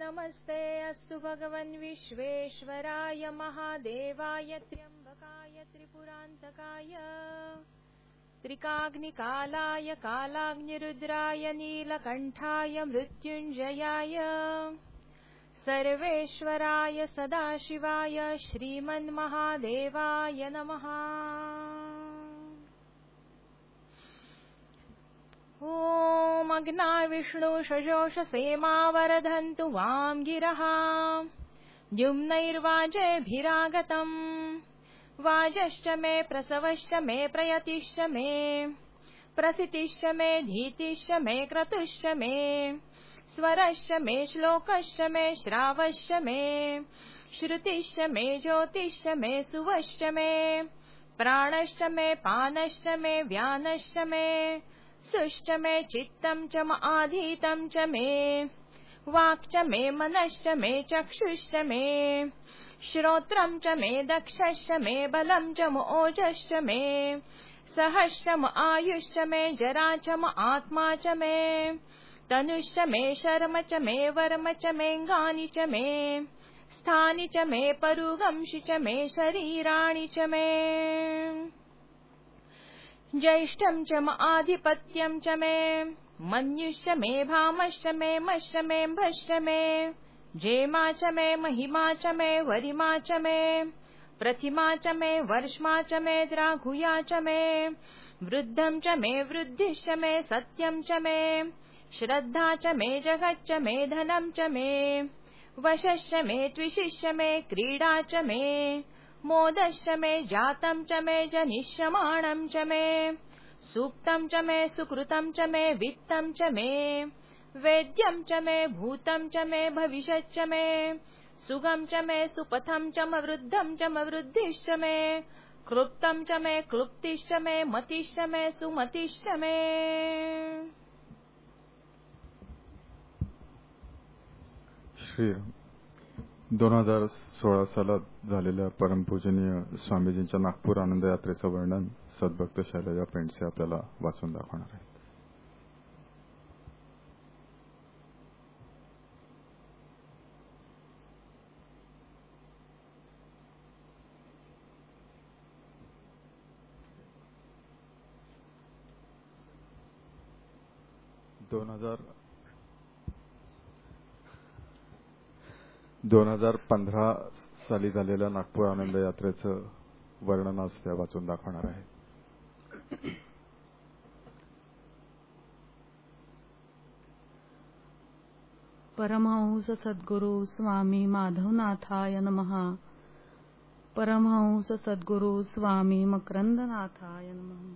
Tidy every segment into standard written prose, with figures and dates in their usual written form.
नमस्ते अस्तु भगवन् विश्वेश्वराय महादेवाय त्र्यंबकाय त्रिपुरान्तकाय त्रिकाग्निकालाय कालाग्निरुद्राय नीलकण्ठाय मृत्युञ्जयाय सर्वेश्वराय सदाशिवाय श्रीमन्महादेवाय नमः। ॐ अग्ना विष्णु शशोष सेमावरधन्तु वां गिरः द्युम्नैर्वाजेभिरागतम् वाजश्च मे प्रसवश्च मे प्रयतिश्च मे प्रसितिश्च मे धीतिश्च मे क्रतुश्च मे स्वरश्च मे श्लोकश्च मे श्रावश्च मे श्रुतिश्च मे ज्योतिश्च मे सुवश्च मे प्राणश्च मे पानश्च मे व्यानश्च मे सुश्च मे चित्तं च आधीतं च मे वाक् च मे मनश्च मे चक्षुश्च मे श्रोत्रं च मे दक्षश्च मे बलं च ओजश्च मे सहश्च आयुश्च मे जरा च आत्मा च मे तनुश्च मे शर्म च मे वर्म च मेऽङ्गानि च मे स्थानि च मे परुगंषि च मे शरीराणि च मे ज्येष्ठं च आधिपत्यं च मे मन्युश्च मे भामश्च मे मश्च मे भश्च मे जेमा च मे महिमा च मे वरिमा च मे प्रतिमा च मे वर्ष्मा च मे द्राघुया च मे वृद्धं च मे वृद्धिश्च मे सत्यं च मे श्रद्धा च मे जगच्च मे धनं च मे वशश्च मे त्विषिश्च मे क्रीडा च मे मोदश्च मे जातं च मे जनिष्यमाणं च मे सूक्तं च मे सुकृतं च मे वित्तं च मे वेद्यं च मे भूतं च मे भविष्यच्च मे सुगं च मे सुपथं च वृद्धं च वृद्धिश्च मे क्लुप्तं च मे क्लुप्तिश्च मे मतिश्च मे सुमतिश्च मे। श्री 2016 सालात झालेल्या परमपूजनीय स्वामीजींच्या नागपूर आनंद यात्रेचं वर्णन सद्भक्त शैलजा पेंडसे आपल्याला वाचून दाखवणार आहेत. दोन हजार 15 साली झालेल्या नागपूर आनंद यात्रेचं वर्णन आज त्या वाचून दाखवणार आहे. परमहंस सद्गुरु स्वामी माधवनाथाय नमः. परमहंस सद्गुरु स्वामी मकरंदनाथाय नमः.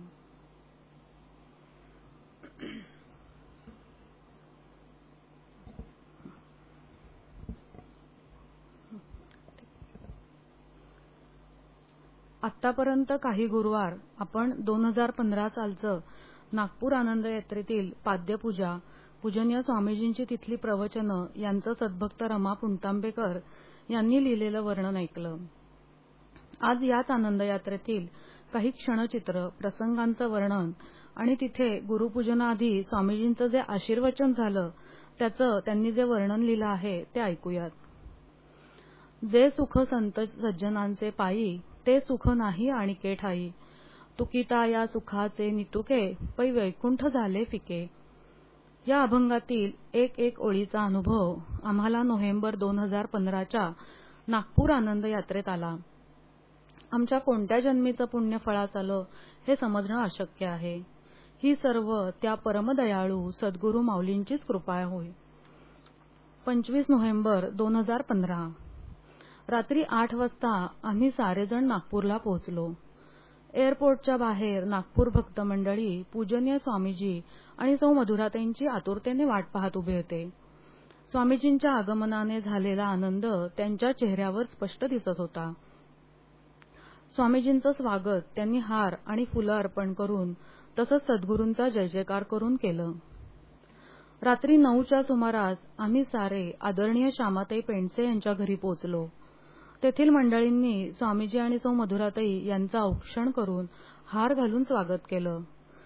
आतापर्यंत काही गुरुवार आपण 2015 सालचं नागपूर आनंद यात्रेतील पाद्यपूजा, पूजनीय स्वामीजींची तिथली प्रवचनं यांचं सद्भक्त रमा पुणतांबेकर यांनी लिहिलेलं वर्णन ऐकलं. आज याच आनंद यात्रेतील काही क्षणचित्र, प्रसंगांचं वर्णन आणि तिथे गुरुपूजनाआधी स्वामीजींचं जे आशीर्वचन झालं त्याचं त्यांनी जे वर्णन लिहिलं आहे ते ऐकूयात. जे सुख संत सज्जनांचे पायी ते सुख नाही आणिके ठाई, तुकिता या सुखाचे नितुके पै वैकुंठ झाले फिके. या अभंगातील एक ओळीचा अनुभव आम्हाला नोव्हेंबर 2015च्या नागपूर आनंद यात्रेत आला. आमच्या कोणत्या जन्मीचं पुण्य फळास आलं हे समजणं अशक्य आहे. ही सर्व त्या परमदयाळू सद्गुरू माऊलींचीच कृपा होय. 25 नोव्हेंबर 2015 रात्री 8 वाजता आम्ही सारेजण नागपूरला पोहोचलो. एअरपोर्टच्या बाहेर नागपूर भक्त मंडळी पूजनीय स्वामीजी आणि सौ मधुराताईंची आतुरतेने वाट पाहत उभे होते. स्वामीजींच्या आगमनाने झालेला आनंद त्यांच्या चेहऱ्यावर स्पष्ट दिसत होता. स्वामीजींचं स्वागत त्यांनी हार आणि फुलं अर्पण करून तसंच सद्गुरूंचा जय जयकार करून केलं. रात्री 9च्या सुमारास आम्ही सारे आदरणीय श्यामाताई पेंडसे यांच्या घरी पोहोचलो. तेथील मंडळींनी स्वामीजी आणि सौ मधुराताई यांचं औक्षण करून हार घालून स्वागत केलं.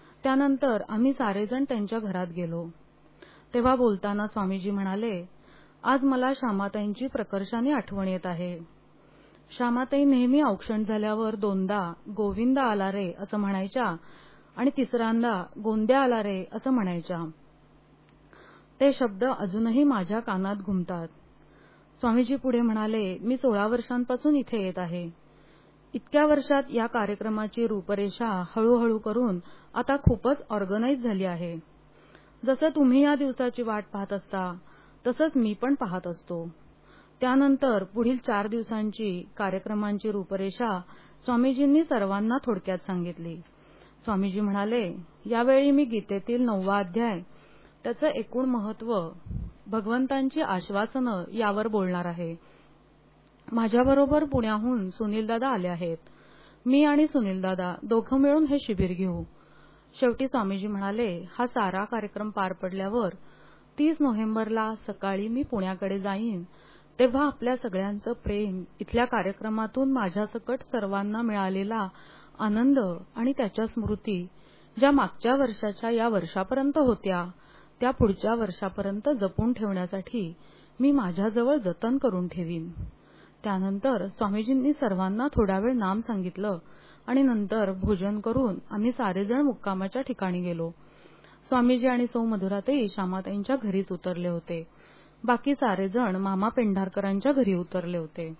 त्यानंतर आम्ही सारेजण त्यांच्या घरात गेलो. तेव्हा बोलताना स्वामीजी म्हणाले, आज मला श्यामाताईंची प्रकर्षाने आठवण येत आहे. श्यामाताई नेहमी औक्षण झाल्यावर दोनदा गोविंदा आला रे असं म्हणायच्या आणि तिसऱ्यांदा गोंद्या आला रे असं म्हणायच्या. ते शब्द अजूनही माझ्या कानात घुमतात. स्वामीजी पुढे म्हणाले, मी 16 वर्षांपासून इथे येत आहे. इतक्या वर्षात या कार्यक्रमाची रूपरेषा हळूहळू करून आता खूपच ऑर्गनाइज झाली आहे. जसं तुम्ही या दिवसाची वाट पाहत असता तसंच मी पण पाहत असतो. त्यानंतर पुढील 4 दिवसांची कार्यक्रमांची रूपरेषा स्वामीजींनी सर्वांना थोडक्यात सांगितली. स्वामीजी म्हणाले, यावेळी मी गीतेतील 9वा अध्याय, त्याचं एकूण महत्त्व, भगवंतांची आश्वासनं यावर बोलणार आहे. माझ्याबरोबर पुण्याहून सुनीलदादा आले आहेत. मी आणि सुनीलदादा दोघं मिळून हे शिबिर घेऊ. शेवटी स्वामीजी म्हणाले, हा सारा कार्यक्रम पार पडल्यावर 30 नोव्हेंबरला सकाळी मी पुण्याकडे जाईन. तेव्हा आपल्या सगळ्यांचं प्रेम, इथल्या कार्यक्रमातून माझ्यासकट सर्वांना मिळालेला आनंद आणि त्याच्या स्मृती, ज्या मागच्या वर्षाच्या या वर्षापर्यंत होत्या, त्या पुढच्या वर्षापर्यंत जपून ठेवण्यासाठी मी माझ्याजवळ जतन करून ठेवीन. त्यानंतर स्वामीजींनी सर्वांना थोडा वेळ नाम सांगितलं आणि नंतर भोजन करून आम्ही सारेजण मुक्कामाच्या ठिकाणी गेलो. स्वामीजी आणि सौ मधुराताई श्यामाताईंच्या घरीच उतरले होते. बाकी सारेजण मामा पेंढारकरांच्या घरी उतरले होते.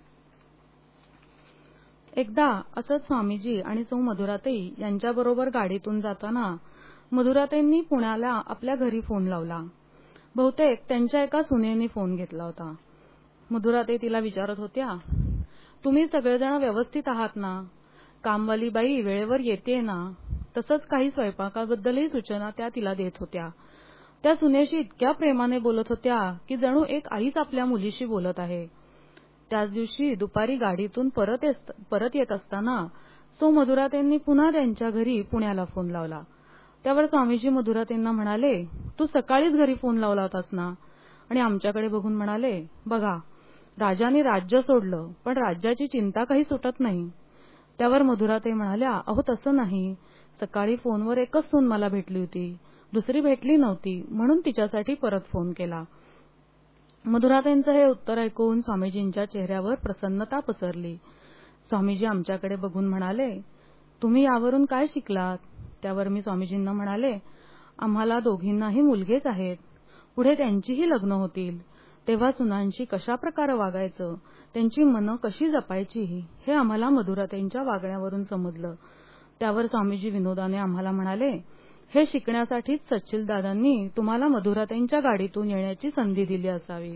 एकदा असंच स्वामीजी आणि सौ मधुराताई यांच्याबरोबर गाडीतून जाताना मधुराताईंनी पुण्याला आपल्या घरी फोन लावला. बहुतेक त्यांच्या एका सुनेनी फोन घेतला होता. मधुराताई तिला विचारत होत्या, तुम्ही सगळेजण व्यवस्थित आहात ना? कामवाली बाई वेळेवर येते ना? तसंच काही स्वयंपाकाबद्दलही सूचना त्या तिला देत होत्या. त्या सुनेशी इतक्या प्रेमाने बोलत होत्या की जणू एक आईच आपल्या मुलीशी बोलत आहे. त्याच दिवशी दुपारी गाडीतून परत येत असताना सौ मधुराताईंनी पुन्हा त्यांच्या घरी पुण्याला फोन लावला. त्यावर स्वामीजी मधुराताईंना म्हणाले, तू सकाळीच घरी फोन लावला होतास ना? आणि आमच्याकडे बघून म्हणाले, बघा, राजाने राज्य सोडलं पण राज्याची चिंता काही सुटत नाही. त्यावर मधुराताई म्हणाल्या, अहो तसं नाही, सकाळी फोनवर एकच सून मला भेटली होती, दुसरी भेटली नव्हती, म्हणून तिच्यासाठी परत फोन केला. मधुराताईंचं हे उत्तर ऐकून स्वामीजींच्या चेहऱ्यावर प्रसन्नता पसरली. स्वामीजी आमच्याकडे बघून म्हणाले, तुम्ही यावरून काय शिकलात? त्यावर मी स्वामीजींना म्हणाले, आम्हाला दोघींनाही मुलगेच आहेत, पुढे त्यांचीही लग्न होतील, तेव्हा सुनांशी कशा प्रकारे वागायचं, त्यांची मनं कशी जपायची, हे आम्हाला मधुराताईंच्या वागण्यावरून समजलं. त्यावर स्वामीजी विनोदाने आम्हाला म्हणाले, हे शिकण्यासाठीच सच्चिलदादांनी तुम्हाला मधुराताईंच्या गाडीतून येण्याची संधी दिली असावी.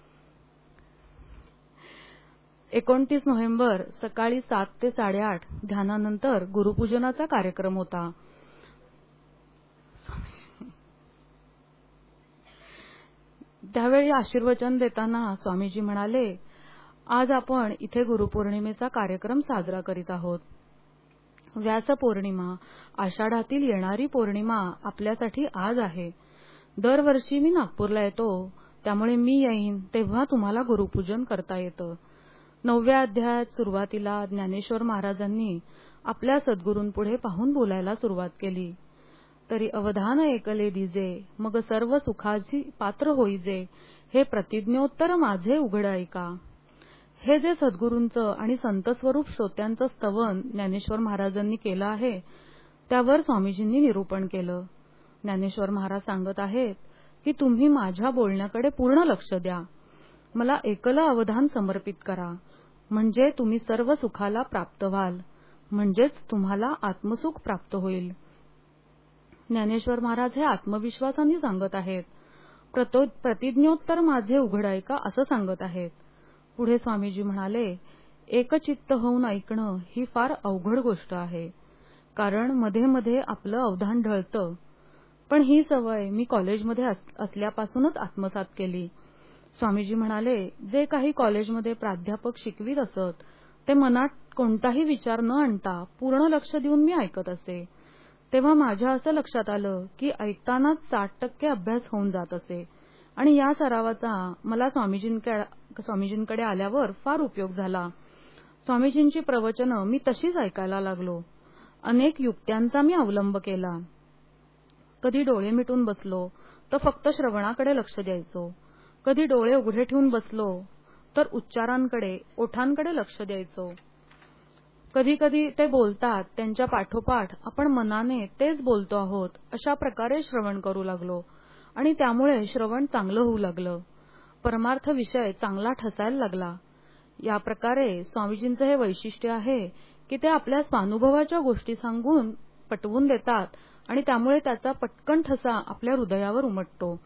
29 नोव्हेंबर सकाळी 7 ते 8:30 ध्यानानंतर गुरुपूजनाचा कार्यक्रम होता. त्यावेळी आशीर्वचन देताना स्वामीजी म्हणाले, आज आपण इथे गुरुपौर्णिमेचा कार्यक्रम साजरा करीत आहोत. व्यास पौर्णिमा, आषाढातील येणारी पौर्णिमा आपल्यासाठी आज आहे. दरवर्षी मी नागपूरला येतो, त्यामुळे मी येईन तेव्हा तुम्हाला गुरुपूजन करता येतं. 9व्या अध्यायात सुरुवातीला ज्ञानेश्वर महाराजांनी आपल्या सद्गुरूंपुढे पाहून बोलायला सुरुवात केली. तरी अवधान ऐकले दिजे, मग सर्व सुखाची पात्र होईजे, हे प्रतिज्ञोत्तर माझे उघड ऐका. हे जे सद्गुरूंचं आणि संतस्वरूप श्रोत्यांचं स्तवन ज्ञानेश्वर महाराजांनी केलं आहे, त्यावर स्वामीजींनी निरूपण केलं. ज्ञानेश्वर महाराज सांगत आहेत की तुम्ही माझ्या बोलण्याकडे पूर्ण लक्ष द्या, मला एकलं अवधान समर्पित करा, म्हणजे तुम्ही सर्व सुखाला प्राप्त व्हाल, म्हणजेच तुम्हाला आत्मसुख प्राप्त होईल. ज्ञानेश्वर महाराज हे आत्मविश्वासाने सांगत आहेत. प्रतिज्ञोत्तर माझे उघड ऐका असं सांगत आहेत. पुढे स्वामीजी म्हणाले, एकचित्त होऊन ऐकणं ही फार अवघड गोष्ट आहे, कारण मध्ये मध्ये आपलं अवधान ढळतं. पण ही सवय मी कॉलेजमध्ये असल्यापासूनच आत्मसात केली. स्वामीजी म्हणाले, जे काही कॉलेजमध्ये प्राध्यापक शिकवीत असत ते मनात कोणताही विचार न आणता पूर्ण लक्ष देऊन मी ऐकत असे. तेव्हा माझ्या असं लक्षात आलं की ऐकतानाच 60% अभ्यास होऊन जात असे आणि या सरावाचा मला स्वामीजींकडे आल्यावर फार उपयोग झाला. स्वामीजींची प्रवचनं मी तशीच ऐकायला लागलो. अनेक युक्त्यांचा मी अवलंब केला. कधी डोळे मिटून बसलो तर फक्त श्रवणाकडे लक्ष द्यायचो, कधी डोळे उघडे ठेवून बसलो तर उच्चारांकडे, ओठांकडे लक्ष द्यायचो. कधी कधी ते बोलतात त्यांच्या पाठोपाठ आपण मनाने तेच बोलतो आहोत अशा प्रकारे श्रवण करू लागलो आणि त्यामुळे श्रवण चांगलं होऊ लागलं. परमार्थ विषय चांगला ठसायला लागला. या प्रकारे स्वामीजींचं हे वैशिष्ट्य आहे की ते आपल्या स्वानुभवाच्या गोष्टी सांगून पटवून देतात आणि त्यामुळे त्याचा पटकन ठसा आपल्या हृदयावर उमटतो.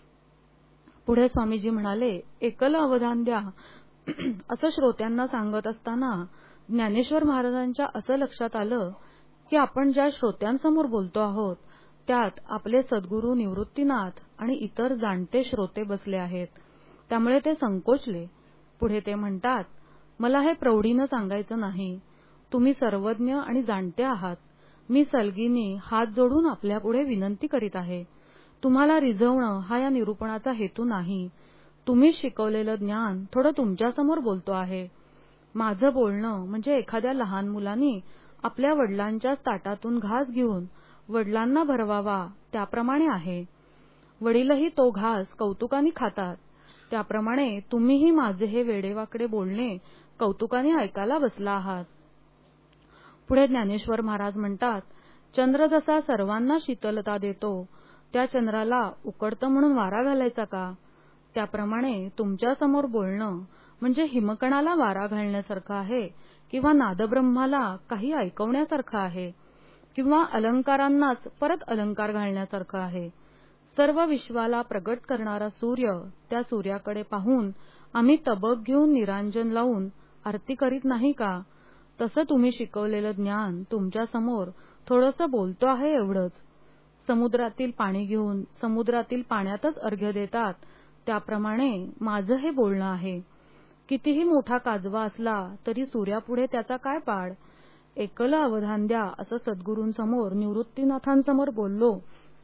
पुढे स्वामीजी म्हणाले, एकल अवधान द्या असं श्रोत्यांना सांगत असताना ज्ञानेश्वर महाराजांच्या असं लक्षात आलं की आपण ज्या श्रोत्यांसमोर बोलतो आहोत त्यात आपले सद्गुरू निवृत्तीनाथ आणि इतर जाणते श्रोते बसले आहेत. त्यामुळे ते संकोचले. पुढे ते म्हणतात, मला हे प्रौढीनं सांगायचं नाही. तुम्ही सर्वज्ञ आणि जाणते आहात. मी सलगीने हात जोडून आपल्यापुढे विनंती करीत आहे. तुम्हाला रिझवणं हा या निरूपणाचा हेतू नाही. तुम्ही शिकवलेलं ज्ञान थोडं तुमच्यासमोर बोलतो आहे. माझं बोलणं म्हणजे एखाद्या लहान मुलांनी आपल्या वडिलांच्या ताटातून घास घेऊन वडिलांना भरवावा त्याप्रमाणे आहे. वडीलही तो घास कौतुकाने खातात. त्याप्रमाणे तुम्हीही माझे हे वेडेवाकडे बोलणे कौतुकाने ऐकायला बसला आहात. पुढे ज्ञानेश्वर महाराज म्हणतात, चंद्र जसा सर्वांना शीतलता देतो त्या चंद्राला उकडतं म्हणून वारा घालायचा का? त्याप्रमाणे तुमच्यासमोर बोलणं म्हणजे हिमकणाला वारा घालण्यासारखं आहे किंवा नादब्रह्माला काही ऐकवण्यासारखं आहे किंवा अलंकारांनाच परत अलंकार घालण्यासारखं आहे. सर्व विश्वाला प्रगट करणारा सूर्य, त्या सूर्याकडे पाहून आम्ही तबक घेऊन निरांजन लावून आरती करीत नाही का? तसं तुम्ही शिकवलेलं ज्ञान तुमच्यासमोर थोडंसं बोलतो आहे एवढंच. समुद्रातील पाणी घेऊन समुद्रातील पाण्यातच अर्घ्य देतात त्याप्रमाणे माझं हे बोलणं आहे. कितीही मोठा काजवा असला तरी सूर्यापुढे त्याचा काय पाड? एकल अवधान द्या असं सद्गुरूंसमोर निवृत्तीनाथांसमोर बोललो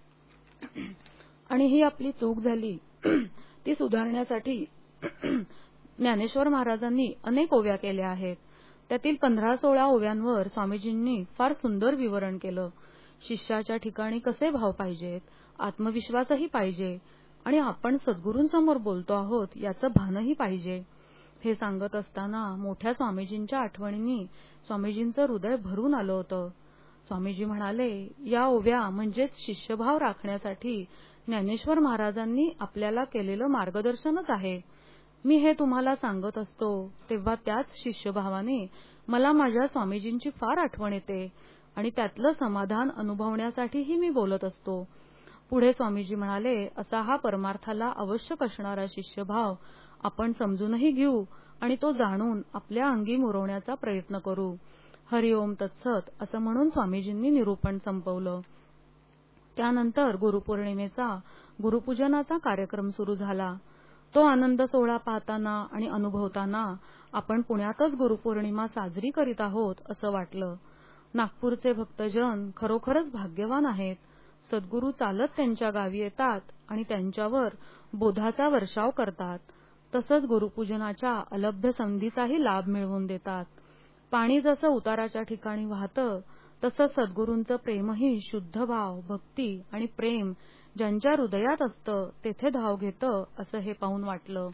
आणि ही आपली चूक झाली ती सुधारण्यासाठी ज्ञानेश्वर महाराजांनी अनेक ओव्या केल्या आहेत. त्यातील 15-16 ओव्यांवर स्वामीजींनी फार सुंदर विवरण केलं. शिष्याच्या ठिकाणी कसे भाव पाहिजेत, आत्मविश्वासही पाहिजे आणि आपण सद्गुरूंसमोर बोलतो आहोत याचं भानही पाहिजे. हे सांगत असताना मोठ्या स्वामीजींच्या आठवणींनी स्वामीजींचं हृदय भरून आलं होतं. स्वामीजी म्हणाले, या ओव्या म्हणजेच शिष्यभाव राखण्यासाठी ज्ञानेश्वर महाराजांनी आपल्याला केलेलं मार्गदर्शनच आहे. मी हे तुम्हाला सांगत असतो तेव्हा त्याच शिष्यभावाने मला माझ्या स्वामीजींची फार आठवण येते आणि त्यातलं समाधान अनुभवण्यासाठीही मी बोलत असतो. पुढे स्वामीजी म्हणाले, असा हा परमार्थाला आवश्यक असणारा शिष्यभाव आपण समजूनही घेऊ आणि तो जाणून आपल्या अंगी मुरवण्याचा प्रयत्न करू. हरिओम तत्सत असं म्हणून स्वामीजींनी निरूपण संपवलं. त्यानंतर गुरुपौर्णिमेचा गुरुपूजनाचा कार्यक्रम सुरू झाला. तो आनंद सोहळा पाहताना आणि अनुभवताना आपण पुण्यातच गुरुपौर्णिमा साजरी करीत आहोत असं वाटलं. नागपूरचे भक्तजन खरोखरच भाग्यवान आहेत. सद्गुरू चालत त्यांच्या गावी येतात आणि त्यांच्यावर बोधाचा वर्षाव करतात. तसंच गुरुपूजनाच्या अलभ्य संधीचाही लाभ मिळवून देतात. पाणी जसं उताराच्या ठिकाणी वाहतं तसं सद्गुरूंचं प्रेमही शुद्ध भाव, भक्ती आणि प्रेम ज्यांच्या हृदयात असतं तेथे धाव घेतं असं हे पाहून वाटलं.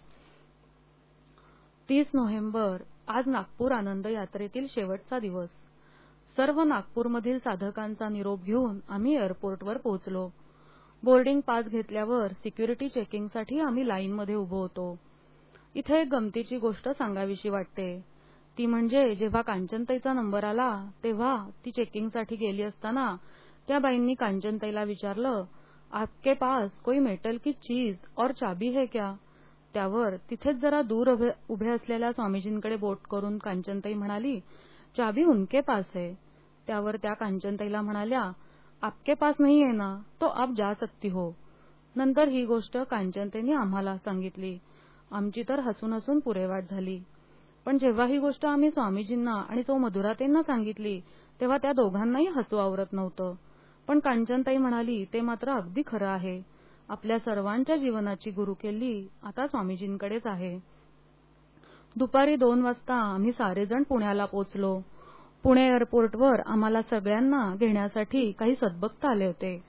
30 नोव्हेंबर आज नागपूर आनंद यात्रेतील शेवटचा दिवस. सर्व नागपूरमधील साधकांचा निरोप घेऊन आम्ही एअरपोर्टवर पोहोचलो. बोर्डिंग पास घेतल्यावर सिक्युरिटी चेकिंगसाठी आम्ही लाईनमध्ये उभो होतो. इथे एक गमतीची गोष्ट सांगावीशी वाटते. ती म्हणजे जेव्हा कांचनताईचा नंबर आला तेव्हा ती चेकिंगसाठी गेली असताना त्या बाईंनी कांचनताईला विचारलं, आपके पास कोई मेटल की चीज और चाबी है क्या? त्यावर तिथेच जरा दूर उभे असलेल्या स्वामीजींकडे बोट करून कांचनताई म्हणाली, चाबी उनके पास है. त्यावर त्या कांचनताईला म्हणाल्या, आपके पास नहीं है ना, तो आप जा सकती हो. नंतर ही गोष्ट कांचनताईंनी आम्हाला सांगितली. आमची तर हसून हसून पुरेवाट झाली. पण जेव्हा ही गोष्ट आम्ही स्वामीजींना आणि सौ मधुराताईंना सांगितली तेव्हा त्या दोघांनाही हसू आवरत नव्हतं. पण कांचनताई म्हणाली, ते मात्र अगदी खरं आहे. आपल्या सर्वांच्या जीवनाची गुरुकेली आता स्वामीजींकडेच आहे. दुपारी 2 वाजता आम्ही सारेजण पुण्याला पोचलो. पुणे एअरपोर्टवर आम्हाला सगळ्यांना घेण्यासाठी काही सद्भक्त आले होते.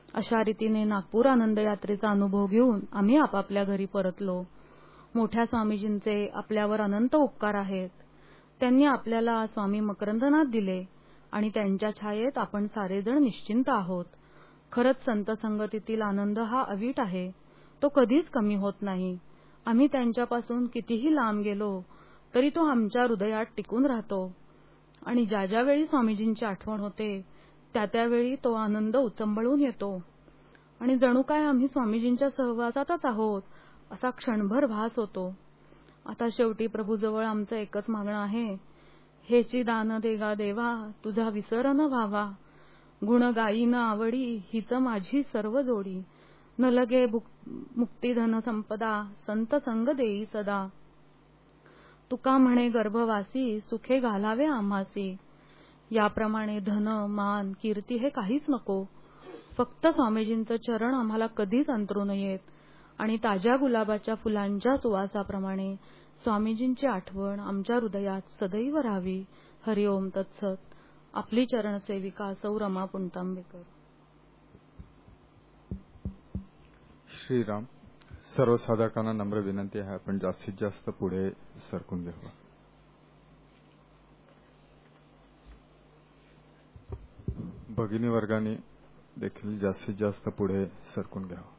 अशा रीतीने नागपूर आनंद यात्रेचा अनुभव घेऊन आम्ही आपापल्या घरी परतलो. मोठ्या स्वामीजींचे आपल्यावर अनंत उपकार आहेत. त्यांनी आपल्याला स्वामी मकरंदनाथ दिले आणि त्यांच्या छायेत आपण सारेजण निश्चिंत आहोत. खरंच संत संगतीतील आनंद हा अवीट आहे. तो कधीच कमी होत नाही. आम्ही त्यांच्यापासून कितीही लांब गेलो तरी तो आमच्या हृदयात टिकून राहतो आणि ज्या ज्या वेळी स्वामीजींची आठवण होते त्या त्यावेळी तो आनंद उचंबळून येतो आणि जणू काय आम्ही स्वामीजींच्या सहवासातच आहोत असा क्षणभर भास होतो. आता शेवटी प्रभूजवळ आमचं एकच मागणं आहे. हेची दान देगा देवा, तुझा विसर न व्हावा. गुण गायी न आवडी, हीच माझी सर्व जोडी. न लगे मुक्ती धन संपदा, संत संग देई सदा. तुका म्हणे गर्भवासी, सुखे घालावे आम्हासी. याप्रमाणे धन मान कीर्ती हे काहीच नको. फक्त स्वामीजींचं चरण आम्हाला कधीच अंतरू नयेत आणि ताज्या गुलाबाच्या फुलांच्या सुवासाप्रमाणे स्वामीजींची आठवण आमच्या हृदयात सदैव राहावी. हरिओम तत्सत. आपली चरणसेविका सौ रमा पुणतांबेकर. श्रीराम. सर्व साधकांना नम्र विनंती आहे, आपण जास्तीत जास्त पुढे सरकून घ्यावं. भगिनी वर्गाने देखील जास्तीत जास्त पुढे सरकून घ्यावं.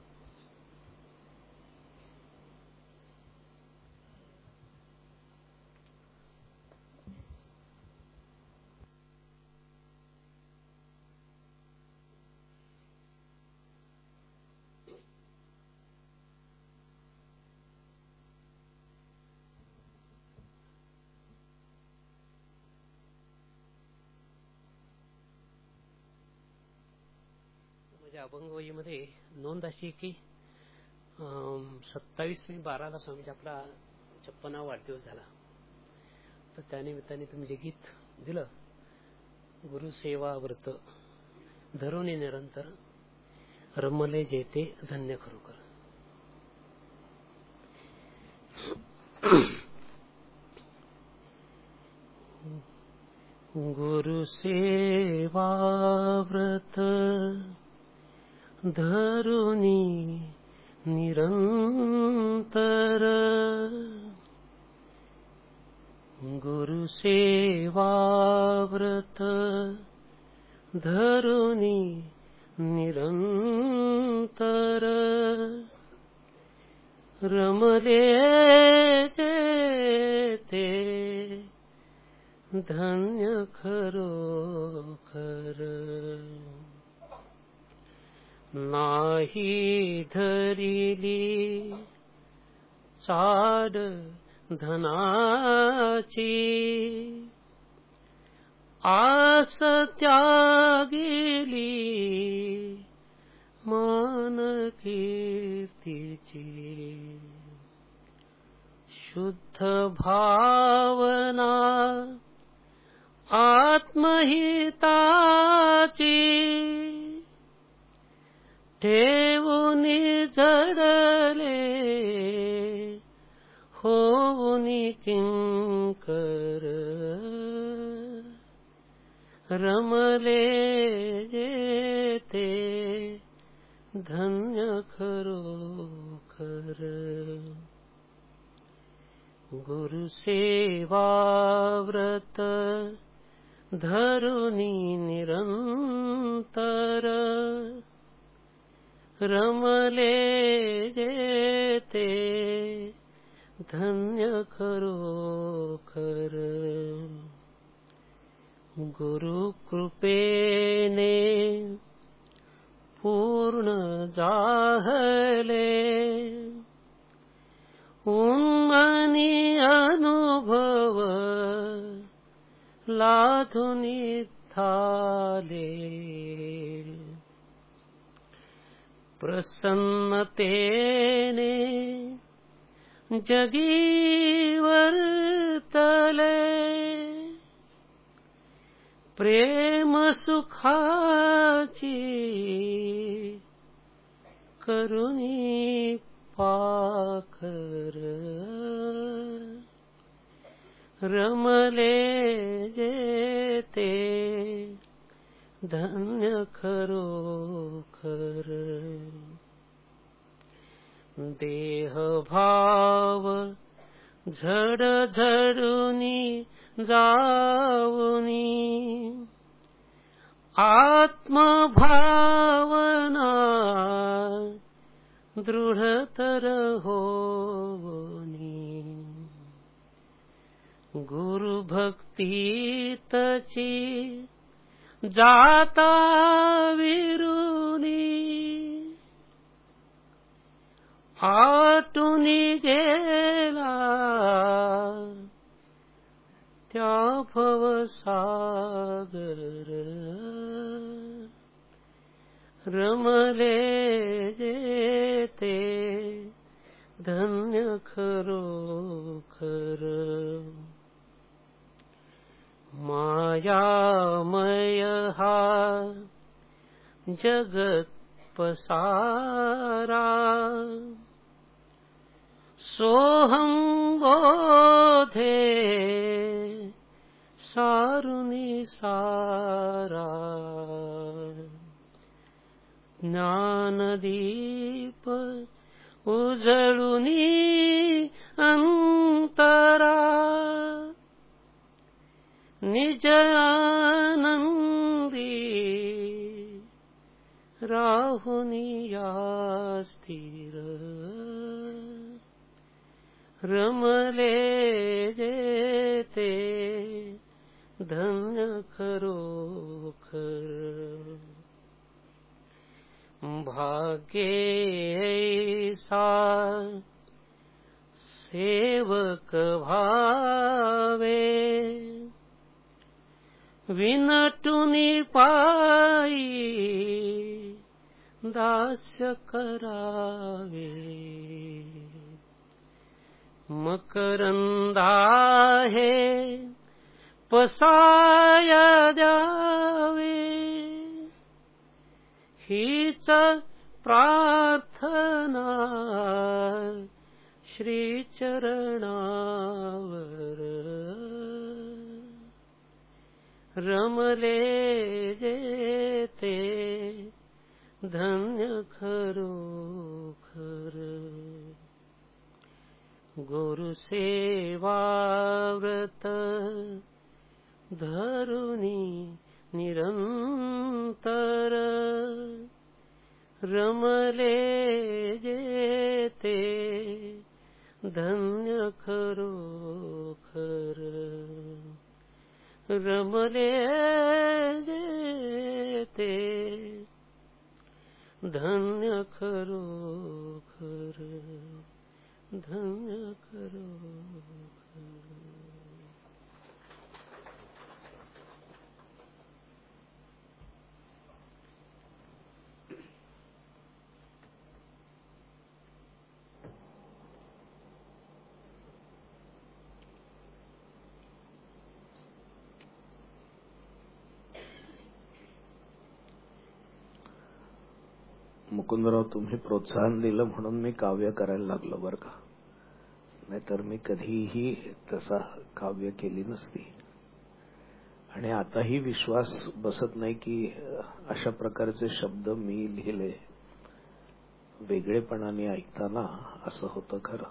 अभंगवहीमध्ये नोंद अशी की 27/12 स्वामीजी आपला 56वा वाढदिवस झाला. तर त्यानिमित्ताने तुम्ही जे गीत दिलं, गुरुसेवा व्रत धरून निरंतर रमले जेते धन्य खरोखर. गुरुसेवा व्रत धरुनी निरंतर, गुरुसेवा व्रत धरुनी निरंतर, रमले जेते धन्य खरोखर. नाही धरिली चाड धनाची, आस त्यागिली मान कीर्तीची. शुद्ध भावना आत्महिताची, ठेवूनी जडले होऊनी किंकर, रमले जेते धन्य खरोखर. गुरुसेवा व्रत धरुनी निरंतर, रमले जेते धन्य खरोखर. गुरु कृपेने पूर्ण जाहले, उन्मनी अनुभव लाधुनी थाले. प्रसन्नतेने जगी वर्तले, प्रेम सुखाची करुणी पाखर. रमले जेते धन्य खरोखर. देह भाव झड झडुनी जाऊनी, आत्मभावना दृढतर होनी. गुरु भक्तीतची जाता विरुनी, आटुनी गेला त्या भवसागर. रमले जेते धन्य खरोखर. मायामय हा जगत पसारा, सोहं बोधे सारुनी सारा. ज्ञानदीप उजळुनी अंतरा, निज आनंदी राहुनी या स्थिर. रमले जेते धन्य खरोखर. भाग्ये सा सेवक भावे, विनटुनी पायी दास्य करावे. मकरंदा हे पसाय द्यावे, हीच प्रार्थना श्री चरणावर. रमले जेते धन्य खरोखर. गुरु सेवा व्रत धरुनी निरंतर. रमले जेते धन्य खरोखर. रमले जेते धन्य खरोखर. धन्य खरोखर. मुकुंदराव, तुम्ही प्रोत्साहन दिलं म्हणून मी काव्य करायला लागलो बरं का, नाहीतर मी कधीही तसा काव्य केली नसती. आणि आताही विश्वास बसत नाही की अशा प्रकारचे शब्द मी लिहिले. वेगळेपणाने ऐकताना असं होतं खरं.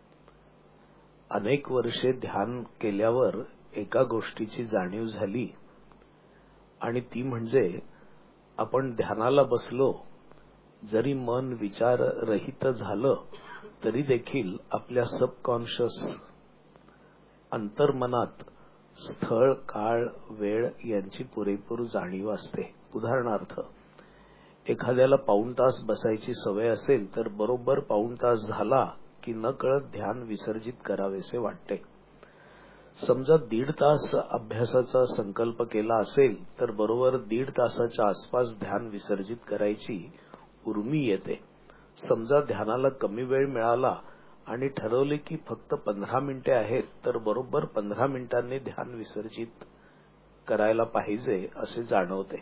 अनेक वर्षे ध्यान केल्यावर एका गोष्टीची जाणीव झाली, आणि ती म्हणजे आपण ध्यानाला बसलो, जरी मन विचार रहित झालं तरी देखील आपल्या सबकॉन्शियस अंतर्मनात स्थळ, काळ, वेळ यांची पुरेपूर जाणीव असते. उदाहरणार्थ, एखाद्याला पाऊण तास बसायची सवय असेल तर बरोबर पाऊण तास झाला की नकळत ध्यान विसर्जित करावेसे वाटते. समजा 1.5 तास अभ्यासाचा संकल्प केला असेल तर बरोबर 1.5 तासाच्या आसपास ध्यान विसर्जित करायची उर्मी येते. समजा ध्यानाला कमी वेळ मिळाला आणि ठरवले की फक्त 15 मिनिटे आहेत तर बरोबर 15 मिनिटांनी ध्यान विसर्जित करायला पाहिजे असे जाणवते.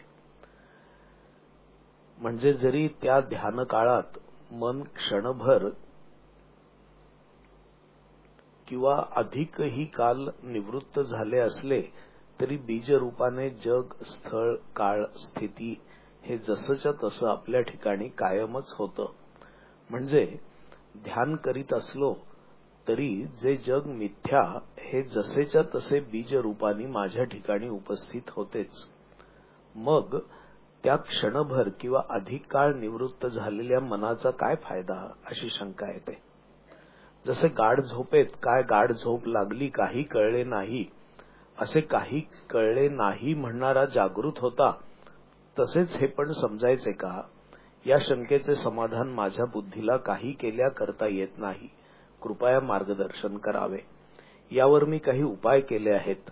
म्हणजे जरी त्या ध्यान काळात मन क्षणभर किंवा अधिकही काल निवृत्त झाले असले तरी बीजरूपाने जग, स्थळ, काळ, स्थिती हे जसंच्या तसं आपल्या ठिकाणी कायमच होतं. म्हणजे ध्यान करीत असलो तरी जे जग मिथ्या हे जसेच्या तसे बीजरूपाने माझ्या ठिकाणी उपस्थित होतेच. मग त्या क्षणभर किंवा अधिक काळ निवृत्त झालेल्या मनाचा काय फायदा, अशी शंका येते. जसे गाढ झोपेत काय गाढ झोप लागली काही कळले नाही, असे काही कळले नाही म्हणणारा जागृत होता, तसेच हे पण समजायचे का? या शंकेचे समाधान माझ्या बुद्धीला काही केल्या करता येत नाही. कृपया मार्गदर्शन करावे. यावर मी काही उपाय केले आहेत.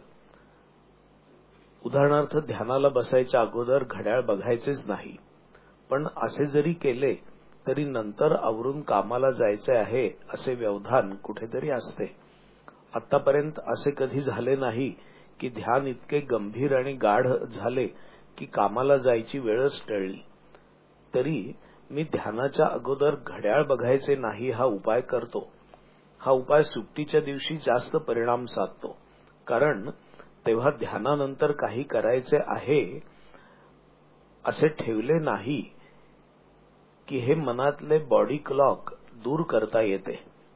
उदाहरणार्थ, ध्यानाला बसायच्या अगोदर घड्याळ बघायचेच नाही. पण असे जरी केले तरी नंतर आवरून कामाला जायचे आहे असे व्यवधान कुठेतरी असते. आतापर्यंत असे कधी झाले नाही की ध्यान इतके गंभीर आणि गाढ झाले की कामाला जायची वेळच टळली. तरी मी ध्यानाच्या अगोदर घड्याळ बघायचे नाही हा उपाय करतो. हा उपाय सुट्टीच्या दिवशी जास्त परिणाम साधतो, कारण तेव्हा ध्यानानंतर काही करायचे आहे असे ठेवले नाही की हे मनातले बॉडी क्लॉक दूर करता येते.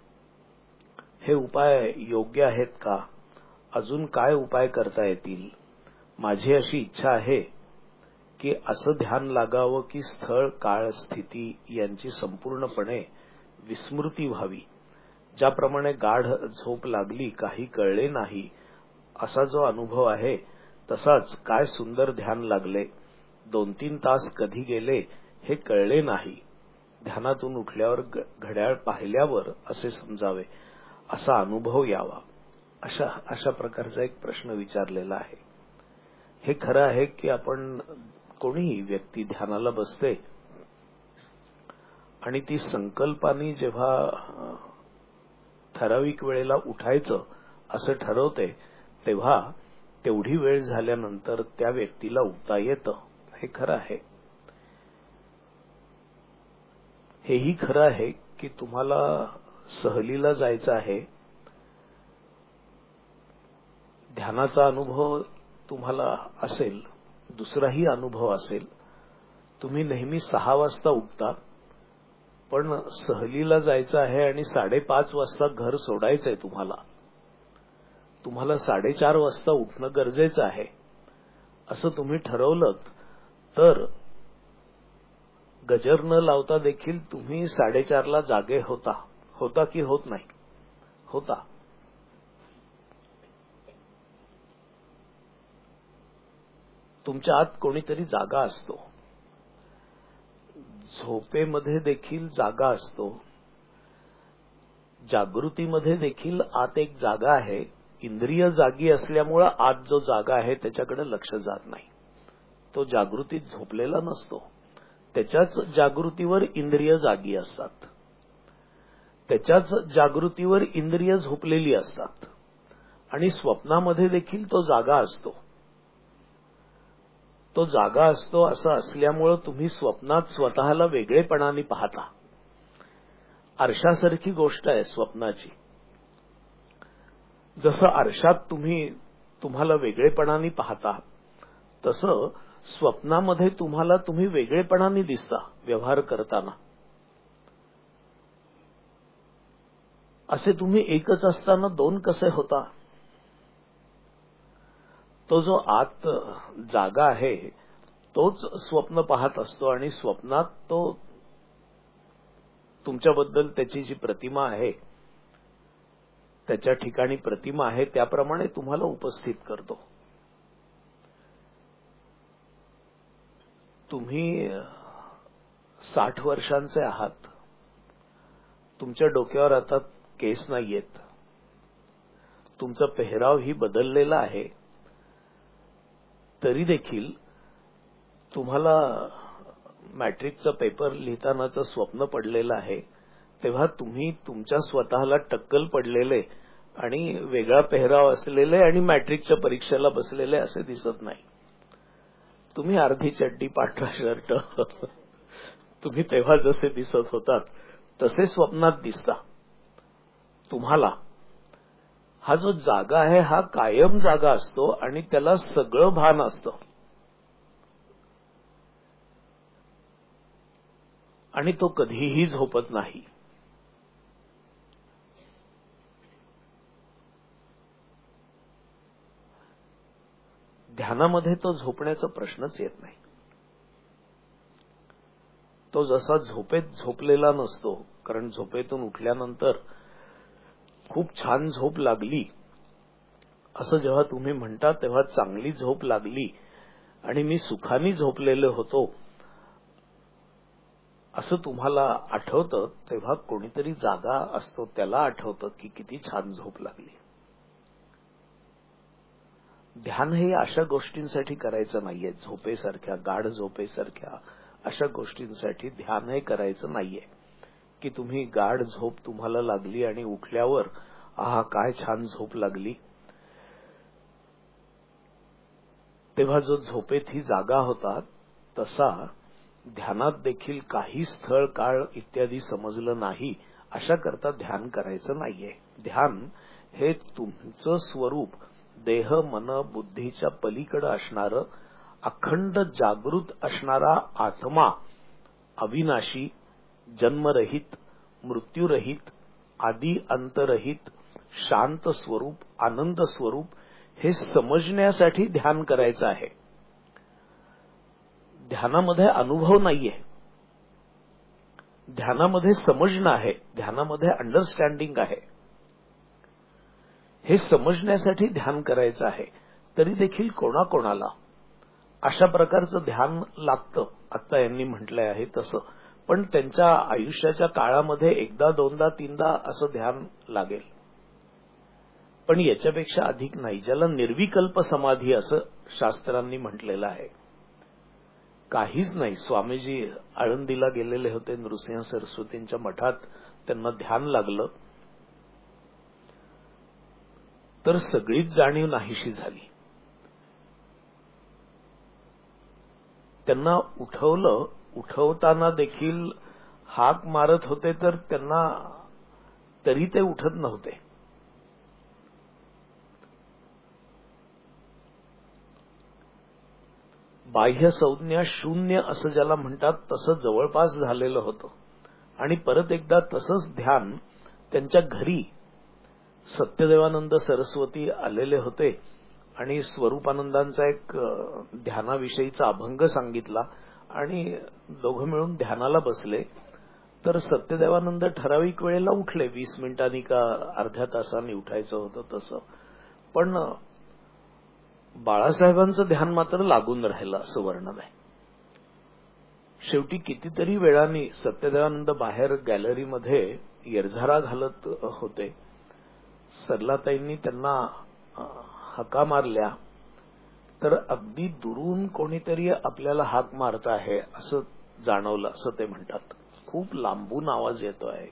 हे उपाय योग्य आहेत का? अजून काय उपाय करता येतील? माझी अशी इच्छा आहे की असं ध्यान लागावं की स्थळ, काळ, स्थिती यांची संपूर्णपणे विस्मृती व्हावी. ज्याप्रमाणे गाढ झोप लागली काही कळले नाही असा जो अनुभव आहे, तसाच काय सुंदर ध्यान लागले, 2-3 तास कधी गेले हे कळले नाही, ध्यानातून उठल्यावर घड्याळ पाहिल्यावर असे समजावे, असा अनुभव यावा, अशा प्रकारचा एक प्रश्न विचारलेला आहे. हे खरं आहे की आपण कोणीही व्यक्ती ध्यानाला बसते आणि ती संकल्पाने जेव्हा ठराविक वेळेला उठायचं असं ठरवते, तेव्हा तेवढी वेळ झाल्यानंतर त्या व्यक्तीला उठता येतं. हे खरं आहे. हेही खरं आहे की तुम्हाला सहलीला जायचं आहे, ध्यानाचा अनुभव तुम्हाला असेल, दुसराही अनुभव असेल, तुम्ही नेहमी 6 वाजता उठता, पण सहलीला जायचं आहे आणि 5:30 वाजता घर सोडायचंय तुम्हाला 4:30 वाजता उठणं गरजेचं आहे, असं तुम्ही ठरवलं तर गजर न लावता देखील तुम्ही 4:30ला जागे होता की होत नाही? होता. तुमच्या आत कोणीतरी जागा असतो. झोपेमध्ये देखील जागा असतो. जागृतीमध्ये देखील आत एक जागा आहे. इंद्रिय जागी असल्यामुळे आत जो जागा आहे त्याच्याकडे लक्ष जात नाही. तो जागृतीत झोपलेला नसतो. त्याच्याच जागृतीवर इंद्रिय जागी असतात. त्याच्याच जागृतीवर इंद्रिय झोपलेली असतात. आणि स्वप्नामध्ये देखील तो जागा असतो. तो जागा असतो असं असल्यामुळे तुम्ही स्वप्नात स्वतःला वेगळेपणाने पाहता. आरशासारखी गोष्ट आहे स्वप्नाची. जसं आरशात तुम्हाला वेगळेपणाने पाहता, तसं स्वप्नामध्ये तुम्ही वेगळेपणाने दिसता व्यवहार करताना. असे तुम्ही एकच असताना 2 कसे होता? तो जो आत जागा आहे तोच स्वप्न पाहत असतो आणि स्वप्नात तो तुमच्याबद्दल त्याची जी प्रतिमा आहे, त्याच्या ठिकाणी प्रतिमा आहे त्याप्रमाणे तुम्हाला उपस्थित करतो. तुम्ही 60 वर्षांचे आहात. तुमच्या डोक्यावर आता केस नाहीयेत. तुमचा पेहरावही बदललेला आहे. तरी देखील तुम्हाला मॅट्रिकचा पेपर लिहितानाचं स्वप्न पडलेलं आहे, तेव्हा तुम्ही तुमच्या स्वतःला टक्कल पडलेले आणि वेगळा पेहराव असलेले आणि मॅट्रिकच्या परीक्षेला बसलेले असे दिसत नाही. तुम्ही अर्धी चड्डी, पांढरा शर्ट, तुम्ही तेव्हा जसे दिसत होतात तसे स्वप्नात दिसता. तुम्हाला हा जो जागा आहे हा कायम जागा असतो आणि त्याला सगळं भान असतं. आणि तो कधीही झोपत नाही. ध्यानामध्ये तो झोपण्याचा प्रश्नच येत नाही. तो जसा झोपेत झोपलेला नसतो, कारण झोपेतून उठल्यानंतर खूप छान झोप लागली असं जेव्हा तुम्ही म्हणता तेव्हा चांगली झोप लागली आणि मी सुखाने झोपलेलो होतो असं तुम्हाला आठवतं, तेव्हा कोणीतरी जागा असतो त्याला आठवतं की किती छान झोप लागली. ध्यान हे अशा गोष्टींसाठी करायचं नाहीये, झोपेसारख्या, गाढ झोपेसारख्या अशा गोष्टींसाठी ध्यान हे करायचं नाहीये की तुम्ही गाढ झोप तुम्हाला लागली आणि उठल्यावर आहा काय छान झोप लागली. तेव्हा जो झोपेत ही जागा होता तसा ध्यानात देखील काही स्थळ काळ इत्यादी समजलं नाही अशा करता ध्यान करायचं नाहीये. ध्यान हे तुमचं स्वरूप देह मन बुद्धीच्या पलीकडे असणारं अखंड जागृत असणारा आत्मा, अविनाशी, जन्मरहित, मृत्यूरहित, आदी अंतरहित, शांत स्वरूप, आनंद स्वरूप हे समजण्यासाठी ध्यान करायचं आहे. ध्यानामध्ये अनुभव नाहीये, ध्यानामध्ये समजणं आहे, ध्यानामध्ये अंडरस्टँडिंग आहे. हे समजण्यासाठी ध्यान करायचं आहे. तरी देखील कोणाकोणाला अशा प्रकारचं ध्यान लागतं, आता यांनी म्हटलंय आहे तसं, पण त्यांच्या आयुष्याच्या काळामध्ये एकदा दोनदा तीनदा असं ध्यान लागेल, पण याच्यापेक्षा अधिक नाही. ज्याला निर्विकल्प समाधी असं शास्त्रांनी म्हटलेलं आहे. काहीच नाही. स्वामीजी आळंदीला गेलेले होते, नृसिंह सरस्वतींच्या मठात त्यांना ध्यान लागलं तर सगळीच जाणीव नाहीशी झाली. त्यांना उठवलं, उठवताना देखील हाक मारत होते तर त्यांना तरी ते उठत नव्हते. बाह्य संज्ञा शून्य असं ज्याला म्हणतात तसं जवळपास झालेलं होतं. आणि परत एकदा तसंच ध्यान त्यांच्या घरी सत्यदेवानंद सरस्वती आलेले होते आणि स्वरूपानंदांचा एक ध्यानाविषयीचा अभंग सांगितला आणि दोघं मिळून ध्यानाला बसले. तर सत्यदेवानंद ठराविक वेळेला उठले, 20 मिनिटांनी का अर्ध्या तासांनी उठायचं होतं तसं, पण बाळासाहेबांचं ध्यान मात्र लागून राहिलं असं वर्णन आहे. शेवटी कितीतरी वेळाने सत्यदेवानंद बाहेर गॅलरीमध्ये येरझारा घालत होते. सरलाताईंनी त्यांना हाका मारल्या तर अगदी दुरून कोणीतरी आपल्याला हाक मारत आहे असं जाणवलं, असं ते म्हणतात. खूप लांबून आवाज येतो आहे.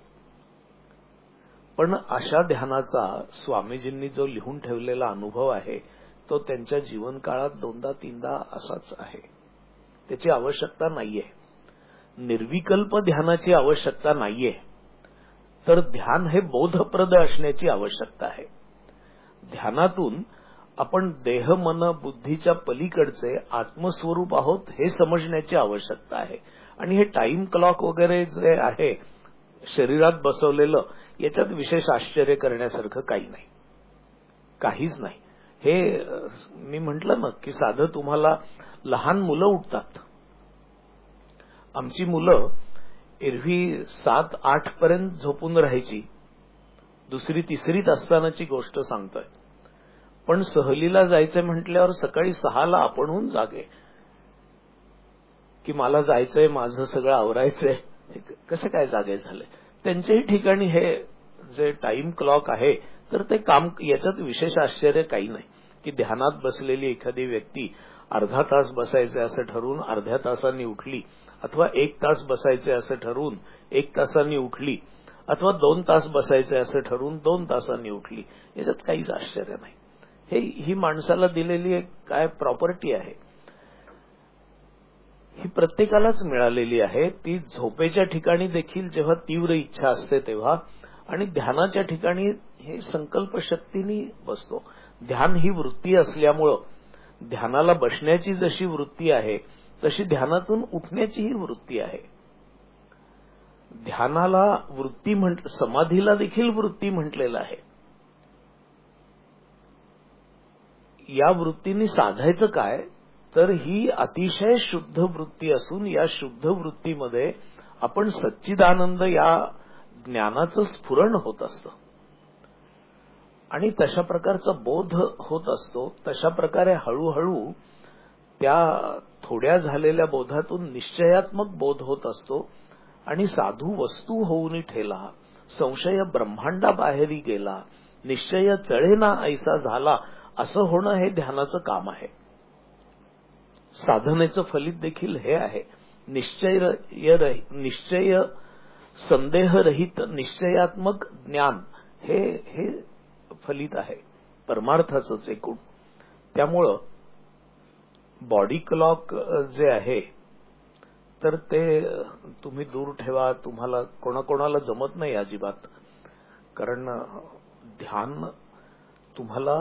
पण अशा ध्यानाचा स्वामीजींनी जो लिहून ठेवलेला अनुभव आहे तो त्यांच्या जीवनकाळात दोनदा तीनदा असाच आहे. त्याची आवश्यकता नाहीये. निर्विकल्प ध्यानाची आवश्यकता नाहीये, तर ध्यान हे बोधप्रद असण्याची आवश्यकता आहे. ध्यानातून आपण देह मन बुद्धीच्या पलीकडचे आत्मस्वरूप आहोत हे समजण्याची आवश्यकता आहे. आणि हे टाइम क्लॉक वगैरे जे आहे शरीरात बसवलेलं, याच्यात विशेष आश्चर्य करण्यासारखं काही नाही, काहीच नाही. हे मी म्हटलं ना की साधं तुम्हाला लहान मुलं उठतात. आमची मुलं एरवी 7-8 पर्यंत झोपून राहायची. दुसरी तिसरीत असतानाची गोष्ट सांगतोय. पण सहलीला जायचंय म्हटल्यावर सकाळी 6ला आपणहून जागे की मला जायचंय, माझं सगळं आवरायचंय. कसं काय जागे झाले? त्यांच्याही ठिकाणी हे जे टाइम क्लॉक आहे तर ते काम, याच्यात विशेष आश्चर्य काही नाही की ध्यानात बसलेली एखादी व्यक्ती अर्धा तास बसायचे असं ठरवून अर्ध्या तासांनी उठली, अथवा 1 तास बसायचे असं ठरवून 1 तासांनी उठली, अथवा 2 तास बसायचे असं ठरवून 2 तासांनी उठली. याच्यात काहीच आश्चर्य नाही. ही माणसाला दिलेली एक काय प्रॉपर्टी आहे, ही प्रत्येकालाच मिळालेली आहे. ती झोपेच्या ठिकाणी देखील जेव्हा तीव्र इच्छा असते तेव्हा, आणि ध्यानाच्या ठिकाणी हे संकल्पशक्तीने बसतो. ध्यान ही वृत्ती असल्यामुळं ध्यानाला बसण्याची जशी वृत्ती आहे तशी ध्यानातून उठण्याचीही वृत्ती आहे. ध्यानाला वृत्ती समाधीला देखील वृत्ती म्हटलेलं आहे. या वृत्तीने साधायचं काय, तर ही अतिशय शुद्ध वृत्ती असून या शुद्ध वृत्तीमध्ये आपण सच्चिदानंद या ज्ञानाचं स्फुरण होत असतं आणि तशा प्रकारचा बोध होत असतो. तशा प्रकारे हळूहळू त्या थोड्या झालेल्या बोधातून निश्चयात्मक बोध होत असतो आणि साधू वस्तू होऊन ठेला, संशय ब्रह्मांडाबाहेरी गेला, निश्चय चळेना ऐसा झाला, असं होणं हे ध्यानाचं काम आहे. साधनेचं फलित देखील हे आहे. निश्चय संदेहरहित निश्चयात्मक ज्ञान हे फलित आहे परमार्थाचंच एकूण. त्यामुळं बॉडी क्लॉक जे आहे तर ते तुम्ही दूर ठेवा. तुम्हाला कोणाकोणाला जमत नाही अजिबात, कारण ध्यान तुम्हाला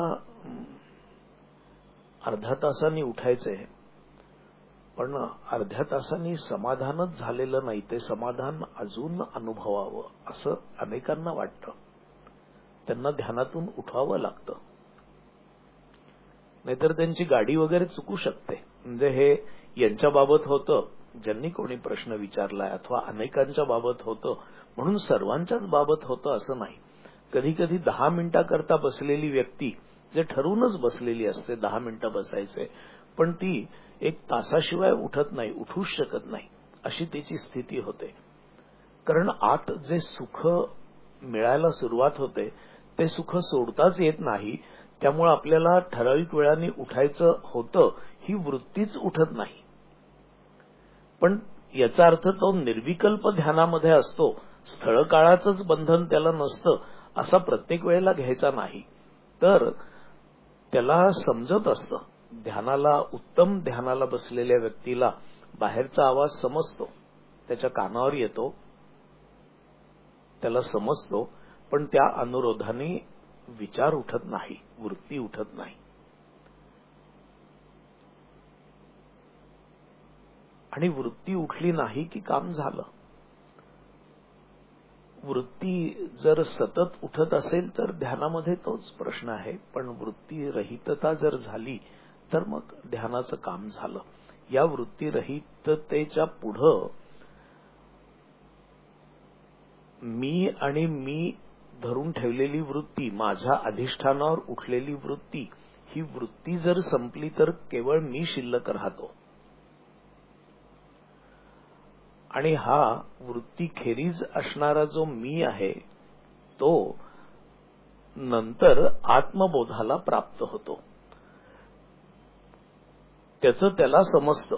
अर्ध्या तासांनी उठायचंय, पण अर्ध्या तासांनी समाधानच झालेलं नाही. ते समाधान अजून अनुभवावं असं अनेकांना वाटतं. त्यांना ध्यानातून उठवावं लागतं, नाहीतर त्यांची गाडी वगैरे चुकू शकते. म्हणजे हे यांच्या बाबत होतं ज्यांनी कोणी प्रश्न विचारलाय, अथवा अनेकांच्या बाबत होतं म्हणून सर्वांच्याच बाबत होतं असं नाही. कधी कधी 10 मिनिटाकरता बसलेली व्यक्ती जे ठरूनच बसलेली असते 10 मिनिटं बसायचे, पण ती 1 तासाशिवाय उठत नाही, उठूच शकत नाही, अशी त्याची स्थिती होते. कारण आत जे सुख मिळायला सुरुवात होते ते सुख सोडताच येत नाही. त्यामुळे आपल्याला ठराविक वेळाने उठायचं होतं, ही वृत्तीच उठत नाही. पण याचा अर्थ तो निर्विकल्प ध्यानामध्ये असतो, स्थळ काळाचंच बंधन त्याला नसतं असा प्रत्येक वेळेला घ्यायचा नाही. तर त्याला समजत असतं, ध्यानाला उत्तम ध्यानाला बसलेल्या व्यक्तीला बाहेरचा आवाज समजतो, त्याच्या कानावर येतो, त्याला समजतो, पण त्या अनुरोधाने विचार उठत नाही, वृत्ती उठत नाही. आणि वृत्ती उठली नाही की काम झालं. वृत्ती जर सतत उठत असेल तर ध्यानामध्ये तोच प्रश्न आहे, पण वृत्ती रहितता जर झाली तर मग ध्यानाचं काम झालं. या वृत्ती रहिततेच्या पुढं मी आणि मी धरून ठेवलेली वृत्ती, माझ्या अधिष्ठानावर उठलेली वृत्ती, ही वृत्ती जर संपली तर केवळ मी शिल्लक राहतो. आणि हा वृत्तीखेरीज असणारा जो मी आहे तो नंतर आत्मबोधाला प्राप्त होतो. त्याचं त्याला समजतं.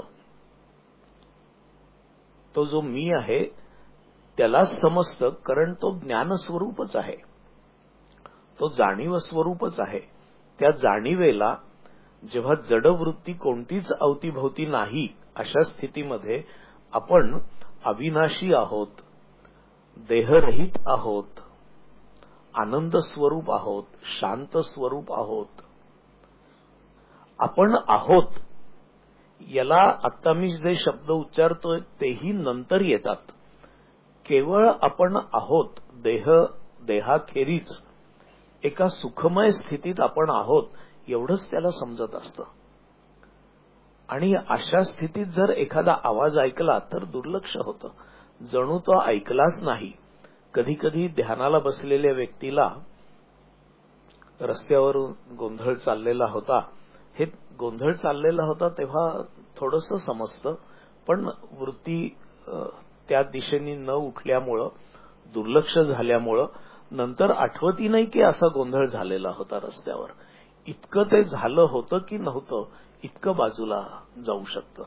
तो जो मी आहे त्यालाच समजतं, कारण तो ज्ञानस्वरूपच आहे, तो जाणीव स्वरूपच आहे. त्या जाणीवेला जेव्हा जडवृत्ती कोणतीच अवतीभवती नाही, अशा स्थितीमध्ये आपण अविनाशी आहोत, देहरहित आहोत, आनंद स्वरूप आहोत, शांत स्वरूप आहोत. आपण आहोत याला आता मी जे शब्द उच्चारतोय तेही नंतर येतात. केवळ आपण आहोत, देहाखेरीज एका सुखमय स्थितीत आपण आहोत एवढंच त्याला समजत असतं. आणि अशा स्थितीत जर एखादा आवाज ऐकला तर दुर्लक्ष होतं, जणू तो ऐकलाच नाही. कधी कधी ध्यानाला बसलेल्या व्यक्तीला रस्त्यावरून गोंधळ चाललेला होता, हे गोंधळ चाललेला होता तेव्हा थोडंसं समजतं, पण वृत्ती त्या दिशेने न उठल्यामुळं, दुर्लक्ष झाल्यामुळं नंतर आठवतही नाही की असा गोंधळ झालेला होता रस्त्यावर. इतकं ते झालं होतं की नव्हतं इतकं बाजूला जाऊ शकतं.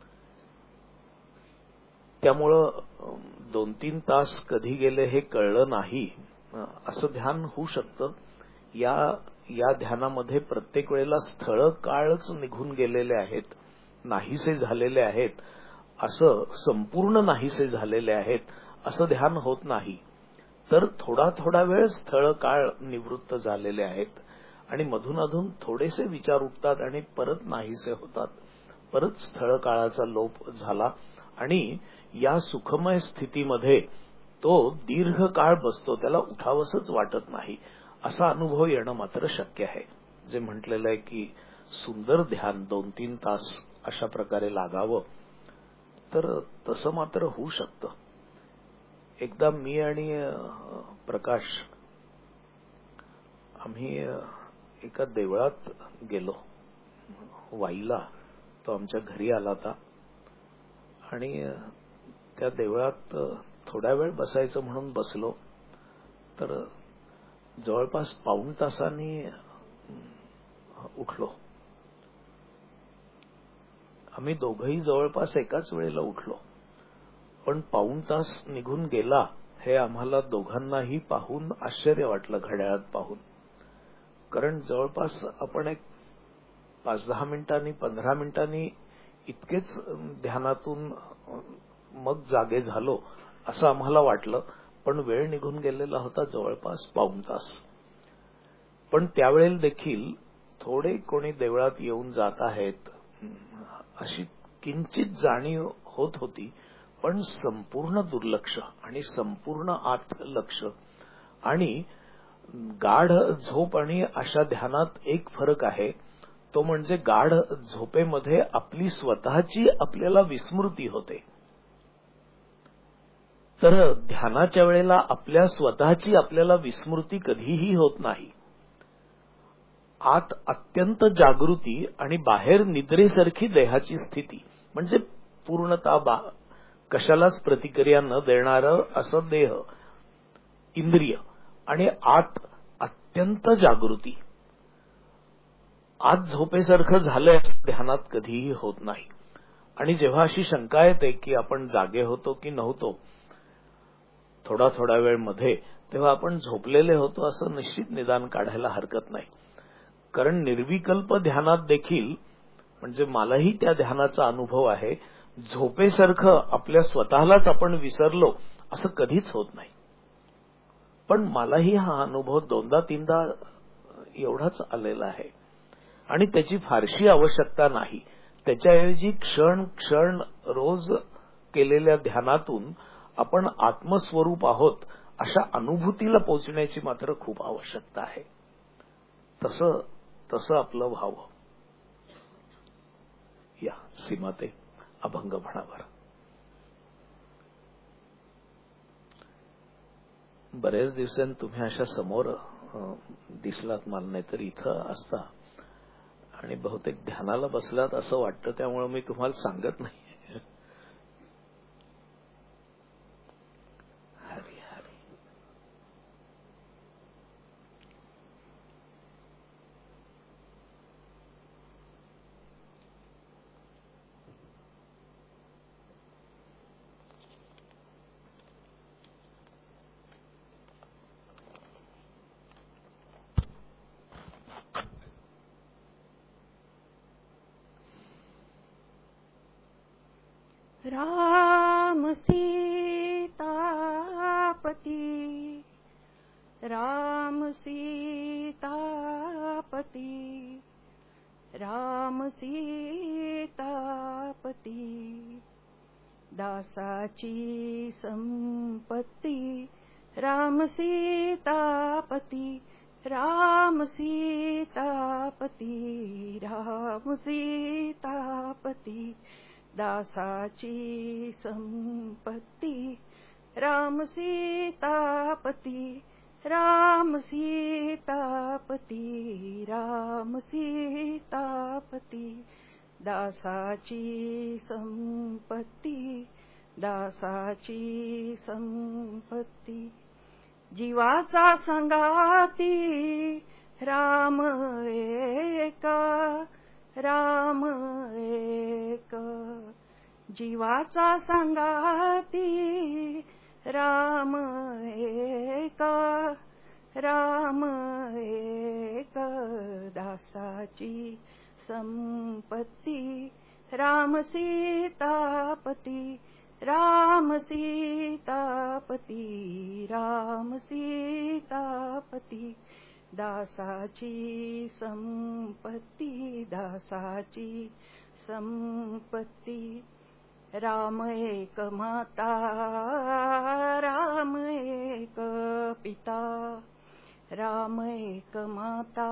त्यामुळं 2-3 तास कधी गेले हे कळलं नाही असं ध्यान होऊ शकतं. या ध्यानामध्ये प्रत्येक वेळेला स्थळ काळच निघून गेलेले आहेत, नाहीसे झालेले आहेत, असं संपूर्ण नाहीसे झालेले आहेत असं ध्यान होत नाही. तर थोडा थोडा वेळ स्थळ काळ निवृत्त झालेले आहेत आणि मधून अधून थोडेसे विचार उठतात आणि परत नाहीसे होतात. परत स्थळ काळाचा लोप झाला आणि या सुखमय स्थितीमध्ये तो दीर्घ काळ बसतो, त्याला उठावसच वाटत नाही. असा अनुभव येणं मात्र शक्य आहे. जे म्हटलेलं आहे की सुंदर ध्यान 2-3 तास अशा प्रकारे लागावं, तर तसं मात्र होऊ शकतं. एकदा मी आणि प्रकाश आम्ही एका देवळात गेलो वाईला. तो आमच्या घरी आला होता आणि त्या देवळात थोडा वेळ बसायचं म्हणून बसलो, तर जवळपास पाऊण तासांनी उठलो. आम्ही दोघंही जवळपास एकाच वेळेला उठलो, पण पाऊण तास निघून गेला हे आम्हाला दोघांनाही पाहून आश्चर्य वाटलं घड्याळात पाहून. कारण जवळपास आपण एक 5-10 मिनिटांनी 15 मिनिटांनी इतकेच ध्यानातून मग जागे झालो असं आम्हाला वाटलं, पण वेळ निघून गेलेला होता जवळपास पाऊण तास. पण त्यावेळेला देखील थोडे कोणी देवळात येऊन जात आहेत अशी किंचित जाणीव होत होती, पण संपूर्ण दुर्लक्ष आणि संपूर्ण आत लक्ष. आणि गाढ झोप आणि अशा ध्यानात एक फरक आहे, तो म्हणजे गाढ झोपेमध्ये आपली स्वतःची आपल्याला विस्मृती होते, तर ध्यानाच्या वेळेला आपल्या स्वतःची आपल्याला विस्मृती कधीही होत नाही. आत अत्यंत जागृती आणि बाहेर निद्रेसारखी देहाची स्थिती, म्हणजे पूर्णतः कशालाच प्रतिक्रिया न देणारं असं देह इंद्रिय आणि आत अत्यंत जागृती. आत झोपेसारखं झालंय ध्यानात कधीही होत नाही. आणि जेव्हा अशी शंका येते की आपण जागे होतो की नव्हतो थोडा थोडा वेळ मध्ये, तेव्हा आपण झोपलेले होतो असं निश्चित निदान काढायला हरकत नाही. कारण निर्विकल्प ध्यानात देखील, म्हणजे मलाही त्या ध्यानाचा अनुभव आहे, झोपेसारखं आपल्या स्वतःलाच आपण विसरलो असं कधीच होत नाही. पण मलाही हा अनुभव 2दा-3दा एवढाच आलेला आहे आणि त्याची फारशी आवश्यकता नाही. त्याच्याऐवजी क्षण क्षण रोज केलेल्या ध्यानातून आपण आत्मस्वरूप आहोत अशा अनुभूतीला पोहोचण्याची मात्र खूप आवश्यकता आहे. तसं आपलं व्हावं. या सीमाते अभंग म्हणावर. बरेच दिवसांनी तुम्ही अशा समोर दिसलात मला, नाहीतर इथं असता आणि बहुतेक ध्यानाला बसलात असं वाटतं, त्यामुळे मी तुम्हाला सांगत नाही. हरी हरी. राम सीतापति, राम सीतापति, राम सीतापति, दासाची संपत्ती राम सीतापति, राम सीतापति, राम सीतापति, दासाची संपत्ती राम सीतापति, राम सीतापति, राम सीतापति, दासाची संपत्ती, दासाची संपत्ती. जीवाचा संगाती राम एक, राम एक. जीवाचा संगाती राम एक, राम एक. दासाची संपत्ती राम सीतापति, राम सीतापती राम सीतापती दासाची संपत्ती दासाची संपत्ती राम एक माता राम एक पिता राम एक माता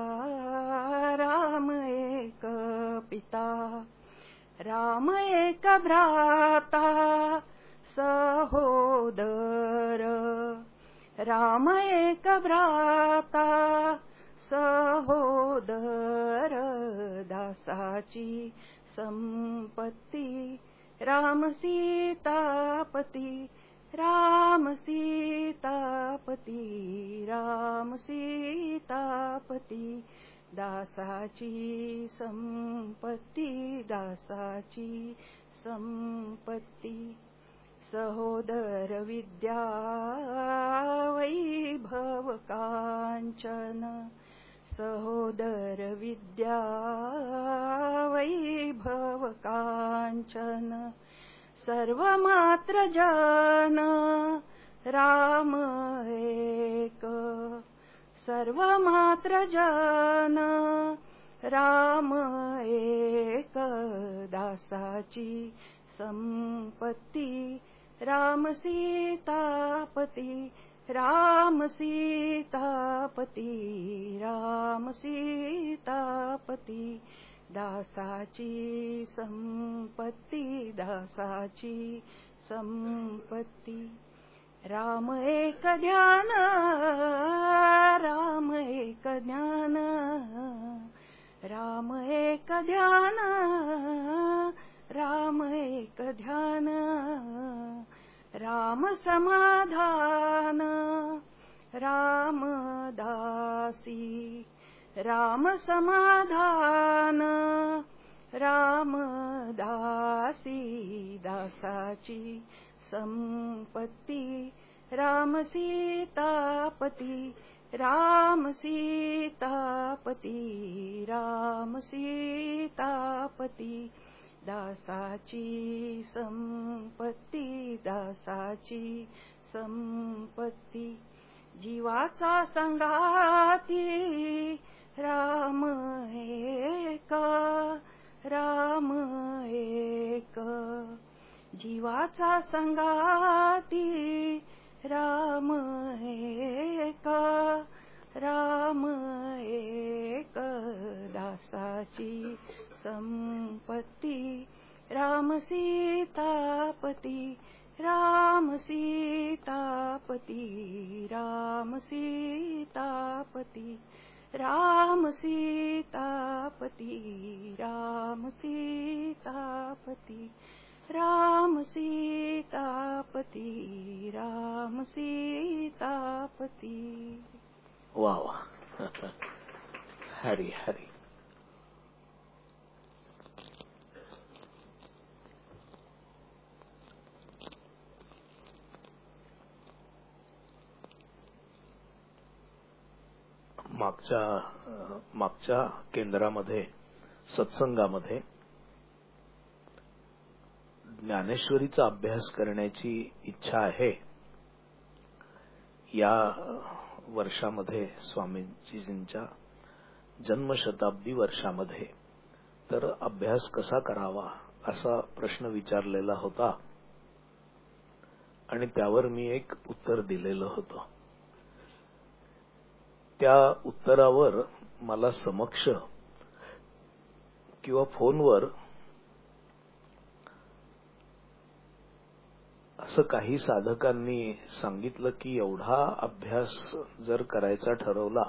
राम एक पिता राम एक भ्राता सहोदर राम एक भ्राता सहोदर दासाची संपत्ती राम सीतापती राम सीतापती राम सीतापती दासाची संपत्ती दासाची संपत्ती सहोदर विद्या वैभव कांचन सहोदर विद्या वैभव कांचन सर्व मात्र जन राम एक सर्व मात्र जन राम एक दासाची संपत्ती राम सीतापती राम सीतापती राम सीतापती दासाची संपत्ती दासाची संपत्ती राम एक ध्यान राम एक ज्ञान राम एक ध्यान राम एक ध्यान राम समाधान राम दासी राम समाधान राम दासी दासाची संपत्ती राम सीतापती राम सीतापती राम सीतापती दासाची संपत्ती दासाची संपत्ती जीवाचा संगाती राम एक राम एक जीवाचा संगाती राम एक राम एक दासाची संपत्ती राम सीतापती राम सीतापती राम सीतापती राम सीतापती राम सीतापती राम सीतापती राम सीतापती वा वा हरी हरी मागच्या केंद्रामध्ये सत्संगामध्ये ज्ञानेश्वरीचा अभ्यास करण्याची इच्छा आहे. या वर्षामध्ये स्वामीजींच्या जन्मशताब्दी वर्षामध्ये तर अभ्यास कसा करावा असा प्रश्न विचारलेला होता आणि त्यावर मी एक उत्तर दिलेलं होतं. त्या उत्तरावर मला समक्ष किंवा फोनवर असं काही साधकांनी सांगितलं की एवढा अभ्यास जर करायचा ठरवला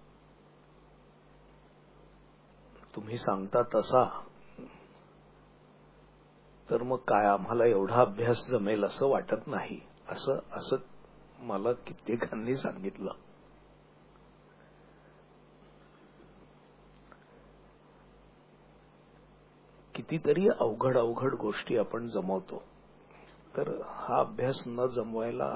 तुम्ही सांगता तसा तर मग काय आम्हाला एवढा अभ्यास जमेल असं वाटत नाही असं मला कित्येकांनी सांगितलं. कितीतरी अवघड गोष्टी आपण जमवतो तर हा अभ्यास न जमवायला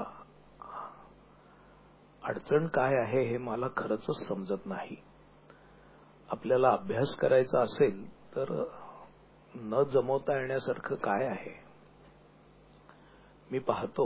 अडचण काय आहे हे मला खरंच समजत नाही. आपल्याला अभ्यास करायचा असेल तर न जमवता येण्यासारखं काय आहे. मी पाहतो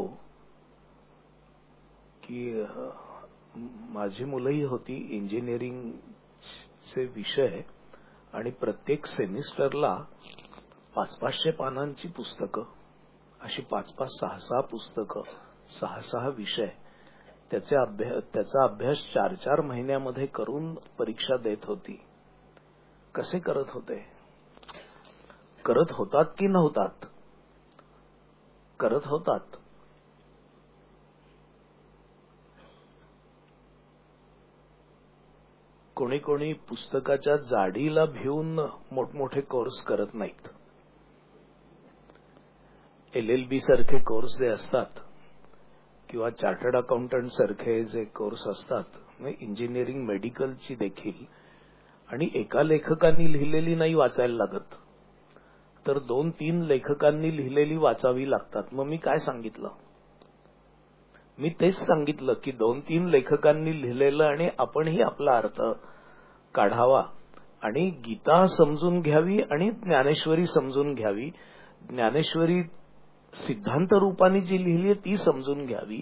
की माझी मुलंही होती, इंजिनिअरिंगचे विषय, आणि प्रत्येक सेमिस्टरला 500-500 पानांची पुस्तकं, अशी 5-5, 6-6 पुस्तकं, 6-6 विषय, त्याचा अभ्यास 4-4 महिन्यामध्ये करून परीक्षा देत होती. कसे करत होते? करत होतात की नव्हतात? करत होतात. कोणी कोणी पुस्तकाच्या जाडीला भिवून मोठमोठे कोर्स करत नाहीत. LLB सारखे कोर्स जे असतात किंवा चार्टर्ड अकाउंटंट सारखे जे कोर्स असतात, इंजिनिअरिंग मेडिकलची देखील, आणि एका लेखकांनी लिहिलेली नाही वाचायला लागत, तर 2-3 लेखकांनी लिहिलेली वाचावी लागतात. मग मी काय सांगितलं? मी तेच सांगितलं की 2-3 लेखकांनी लिहिलेलं आणि आपणही आपला अर्थ काढावा आणि गीता समजून घ्यावी आणि ज्ञानेश्वरी समजून घ्यावी. ज्ञानेश्वरी सिद्धांत रूपाने जी लिहिली आहे ती समजून घ्यावी.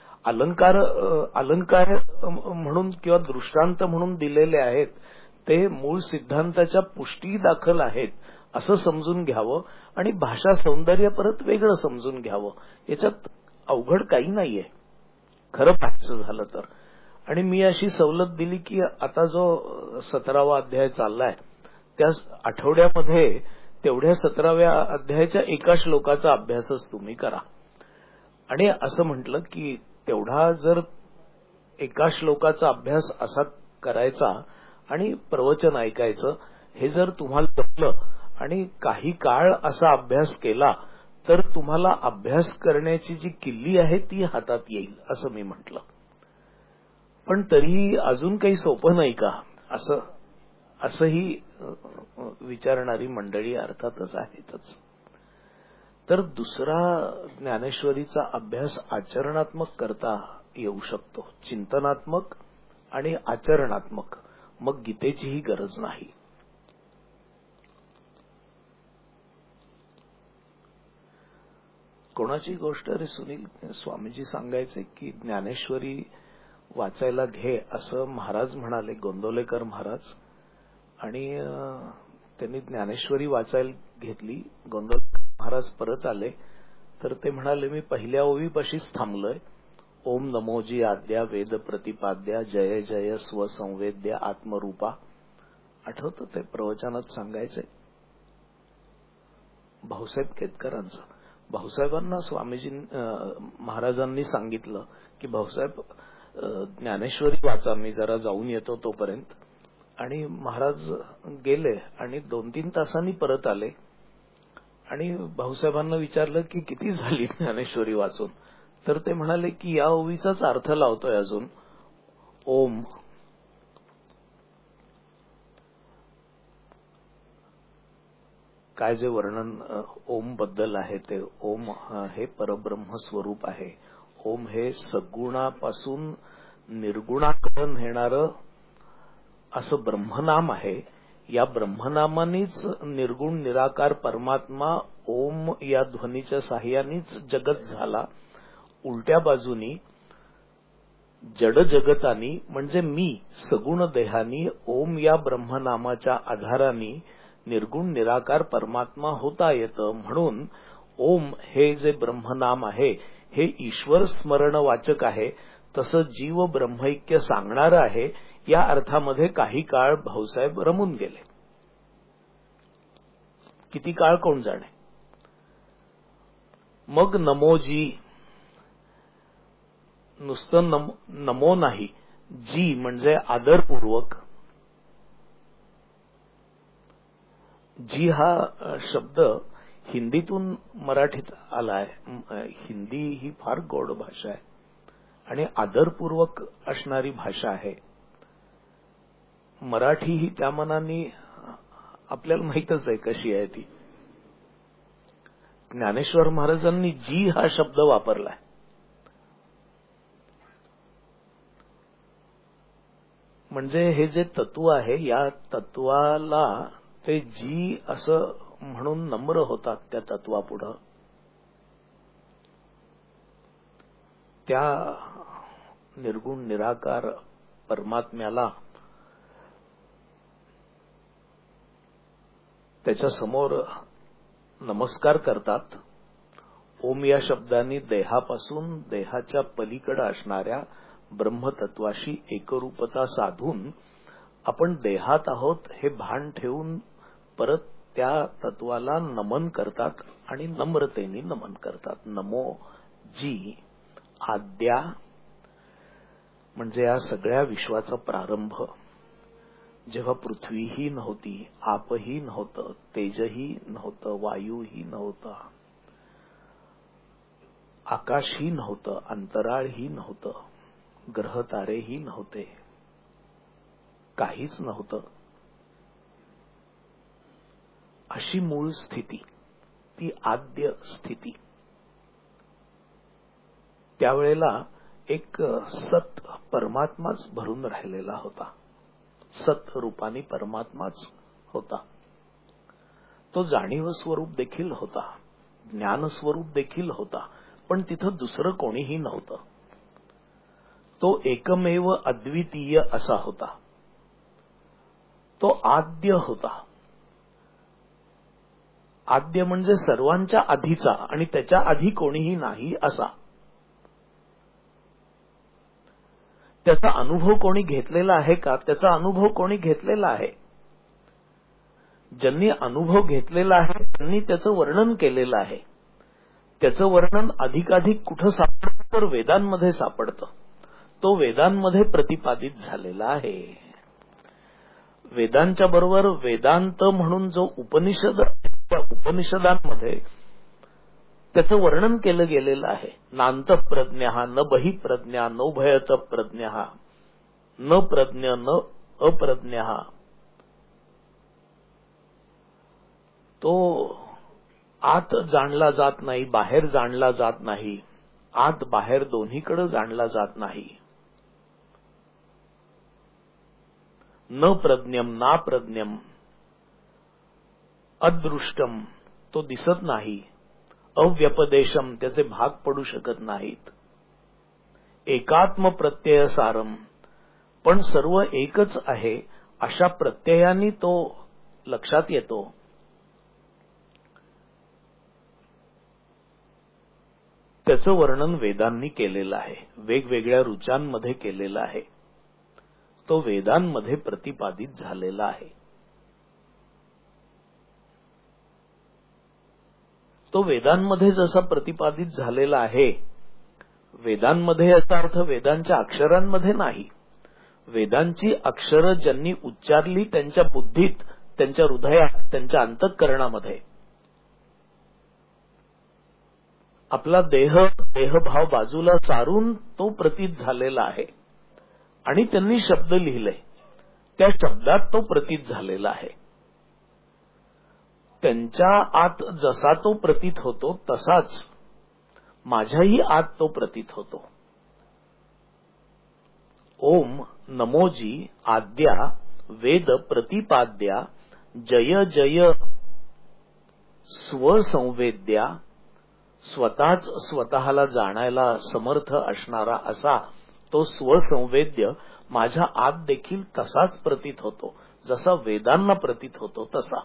अलंकार म्हणून किंवा दृष्टांत म्हणून दिलेले आहेत ते मूळ सिद्धांताच्या पुष्टी दाखल आहेत असं समजून घ्यावं आणि भाषा सौंदर्य परत वेगळं समजून घ्यावं. याच्यात अवघड काही नाहीये खरं पाहायचं झालं तर. आणि मी अशी सवलत दिली की आता जो 17वा अध्याय चाललाय त्या आठवड्यामध्ये तेवढ्या 17व्या अध्यायाच्या एका श्लोकाचा अभ्यासच तुम्ही करा. आणि असं म्हटलं की तेवढा जर एका श्लोकाचा अभ्यास असा करायचा आणि प्रवचन ऐकायचं, हे जर तुम्हाला जमलं आणि काही काळ असा अभ्यास केला तर तुम्हाला अभ्यास करण्याची जी किल्ली आहे ती हातात येईल असं मी म्हटलं. पण तरीही अजून काही सोपं नाही का असंही विचारणारी मंडळी अर्थातच आहेतच. तर दुसरा ज्ञानेश्वरीचा अभ्यास आचरणात्मक करता येऊ शकतो, चिंतनात्मक आणि आचरणात्मक. मग गीतेचीही गरज नाही. कोणाची गोष्ट रे सुनील, स्वामीजी सांगायचे की ज्ञानेश्वरी वाचायला घे असं महाराज म्हणाले, गोंदवलेकर महाराज, आणि त्यांनी ज्ञानेश्वरी वाचायला घेतली. गोंदवलेकर महाराज परत आले तर ते म्हणाले मी पहिल्या ओवीपाशीच थांबलोय. ओम नमोजी आद्या वेद प्रतिपाद्या जय जय स्वसंवेद्य आत्मरूपा. आठवतं ते प्रवचनात सांगायचे भाऊसाहेब केतकरांचं. भाऊसाहेबांना स्वामीजी महाराजांनी सांगितलं की भाऊसाहेब ज्ञानेश्वरी वाचा, मी जरा जाऊन येतो तोपर्यंत. आणि महाराज गेले आणि 2-3 तासांनी परत आले आणि भाऊसाहेबांना विचारलं की किती झाली ज्ञानेश्वरी वाचून. तर ते म्हणाले की या ओवीचाच अर्थ लावतोय अजून. ओम काय जे वर्णन ओम बद्दल आहे ते, ओम हे परब्रह्म स्वरूप आहे. ओम हे सगुणापासून निर्गुणाकडे नेणारं असं ब्रह्मनाम आहे. या ब्रह्मनामानीच निर्गुण निराकार परमात्मा ओम या ध्वनीच्या साह्यानेच जगत झाला. उलट्या बाजूनी जड जगतानी म्हणजे मी सगुण देहानी ओम या ब्रह्मनामाच्या आधाराने निर्गुण निराकार परमात्मा होता येतं. म्हणून ओम हे जे ब्रह्मनाम आहे हे ईश्वर स्मरण वाचक आहे, तसं जीव ब्रह्मैक्य सांगणारं आहे. या अर्थामध्ये काही काळ भाऊसाहेब रमून गेले. किती काळ कोण जाणे. मग नमोजी, नुसतं नमो नाही, जी म्हणजे आदरपूर्वक. जी हा शब्द हिंदीतून मराठीत आलाय. हिंदी ही फार गोड भाषा आहे आणि आदरपूर्वक असणारी भाषा आहे. मराठी ही त्या मनाने आपल्याला माहीतच आहे कशी आहे ती. ज्ञानेश्वर महाराजांनी जी हा शब्द वापरलाय. म्हणजे हे जे तत्व आहे या तत्वाला ते जी असं म्हणून नम्र होतात त्या तत्वापुढं. त्या निर्गुण निराकार परमात्म्याला त्याच्या समोर नमस्कार करतात. ओम या शब्दाने देहापासून देहाच्या पलीकडे असणाऱ्या ब्रह्मतत्वाशी एकरूपता साधून आपण देहात आहोत हे भान ठेवून परत त्या तत्वाला नमन करतात आणि नम्रतेने नमन करतात. नमो जी आद्या म्हणजे या सगळ्या विश्वाचा प्रारंभ, जेव्हा पृथ्वीही नव्हती, आपही नव्हतं, तेजही नव्हतं, वायूही नव्हता, आकाशही नव्हतं, अंतराळही नव्हतं, ग्रह तारेही नव्हते, काहीच नव्हतं, अशी मूळ स्थिती, ती आद्य स्थिती. त्यावेळेला एक सत परमात्माच भरून राहिलेला होता. सत रूपाने परमात्माच होता. तो जाणीव स्वरूप देखील होता, ज्ञान स्वरूप देखील होता, पण तिथं दुसरं कोणीही नव्हतं. तो एकमेव अद्वितीय असा होता. तो आद्य होता. आद्य म्हणजे सर्वांच्या आधीचा आणि त्याच्या आधी कोणीही नाही असा. त्याचा अनुभव कोणी घेतलेला आहे का? त्याचा अनुभव कोणी घेतलेला आहे? ज्यांनी अनुभव घेतलेला आहे त्यांनी त्याचं वर्णन केलेलं आहे. त्याचं वर्णन अधिकाधिक कुठं सापडतं तर वेदांमध्ये सापडतं. तो वेदांमध्ये प्रतिपादित झालेला आहे. वेदांच्या बरोबर वेदांत म्हणून जो उपनिषद, त्या उपनिषदांमध्ये त्याचं वर्णन केलं गेलेलं आहे. नांत प्रज्ञा न बहि प्रज्ञा नोभयत प्रज्ञा न प्रज्ञ न अप्रज्ञा. तो आत जाणला जात नाही, बाहेर जाणला जात नाही, आत बाहेर दोन्हीकडे जाणला जात नाही. न प्रज्ञम ना प्रज्ञम अदृष्टम, तो दिसत नाही. अव्यपदेशम, त्याचे भाग पडू शकत नाहीत. एकात्म प्रत्यय सारम, पण सर्व एकच आहे अशा प्रत्ययाने तो लक्षात येतो. त्याचं वर्णन वेदांनी केलेलं आहे, वेगवेगळ्या रुचांमध्ये केलेलं आहे. तो वेदांमध्ये प्रतिपादित झालेला आहे. तो वेदांमध्ये जसा प्रतिपादित झालेला आहे, वेदांमध्ये याचा अर्थ वेदांच्या अक्षरांमध्ये नाही. वेदांची अक्षरं ज्यांनी उच्चारली त्यांच्या बुद्धीत, त्यांच्या हृदयात, त्यांच्या अंतःकरणामध्ये आपला देहभाव बाजूला सारून तो प्रतीत झालेला आहे. आणि त्यांनी शब्द लिहिले, त्या शब्दात तो प्रतीत झालेला आहे. त्यांच्या आत जसा तो प्रतीत होतो तसाच माझ्याही आत तो प्रतीत होतो. ओम नमोजी आद्या वेद प्रतिपाद्या जय जय स्वसंवेद्या, स्वतःच स्वतःला जाणायला समर्थ असणारा असा तो स्वसंवेद्य माझ्या आत देखील तसाच प्रतीत होतो, जसा वेदांना प्रतीत होतो तसा.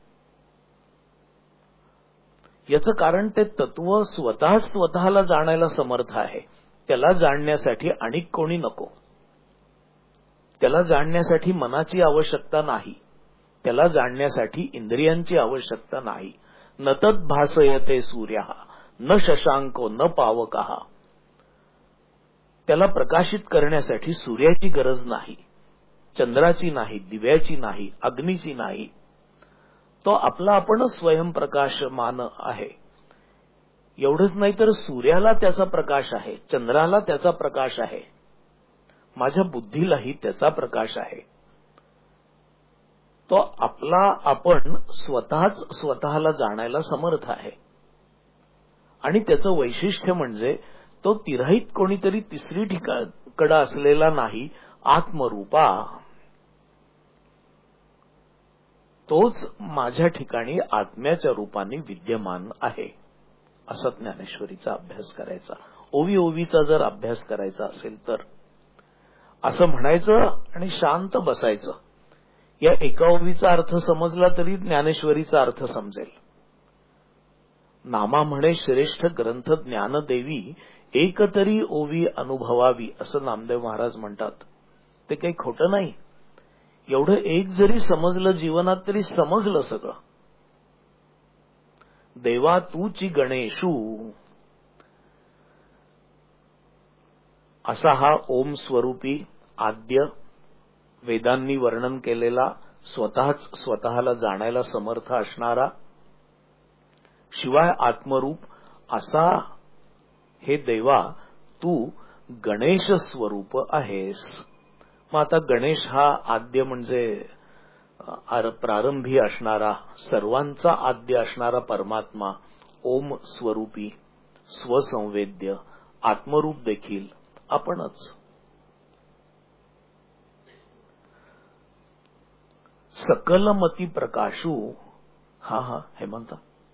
याचं कारण ते तत्व स्वतः स्वतःला जाणायला समर्थ आहे. त्याला जाणण्यासाठी आणिक कोणी नको. त्याला जाणण्यासाठी मनाची आवश्यकता नाही. त्याला जाणण्यासाठी इंद्रियांची आवश्यकता नाही. न तद् भासयते सूर्यः न शशांको न पावकः. त्याला प्रकाशित करण्यासाठी सूर्याची गरज नाही, चंद्राची नाही, दिव्याची नाही, अग्नीची नाही. तो आपला आपणच स्वयंप्रकाशमान आहे. एवढंच नाही तर सूर्याला त्याचा प्रकाश आहे, चंद्राला त्याचा प्रकाश आहे, माझ्या बुद्धीलाही त्याचा प्रकाश आहे. तो आपला आपण स्वतःच स्वतःला जाणायला समर्थ आहे. आणि त्याचं वैशिष्ट्य म्हणजे तो तिराहीत कोणीतरी तिसरी ठिकाणकडे असलेला नाही, आत्मरूपा. तोच माझ्या ठिकाणी आत्म्याच्या रूपाने विद्यमान आहे. असा ज्ञानेश्वरीचा अभ्यास करायचा. ओवी ओवीचा जर अभ्यास करायचा असेल तर असं म्हणायचं आणि शांत बसायचं. या एका ओवीचा अर्थ समजला तरी ज्ञानेश्वरीचा अर्थ समजेल. नामा म्हणे श्रेष्ठ ग्रंथ ज्ञानदेवी, एक तरी ओवी अनुभवावी, असं नामदेव महाराज म्हणतात. ते काही खोटं नाही. एवढं एक जरी समजलं जीवनात तरी समजलं सगळं. देवा तूची गणेशू, असा हा ओम स्वरूपी आद्य वेदांनी वर्णन केलेला, स्वतःला जाणायला समर्थ असणारा, शिवाय आत्मरूप असा हे देवा तू गणेश स्वरूप आहेस. मग आता गणेश हा आद्य म्हणजे प्रारंभी असणारा, सर्वांचा आद्य असणारा परमात्मा, ओम स्वरूपी, स्वसंवेद्य, आत्मरूप देखील आपणच. सकलमती प्रकाशू, हा हेमंत,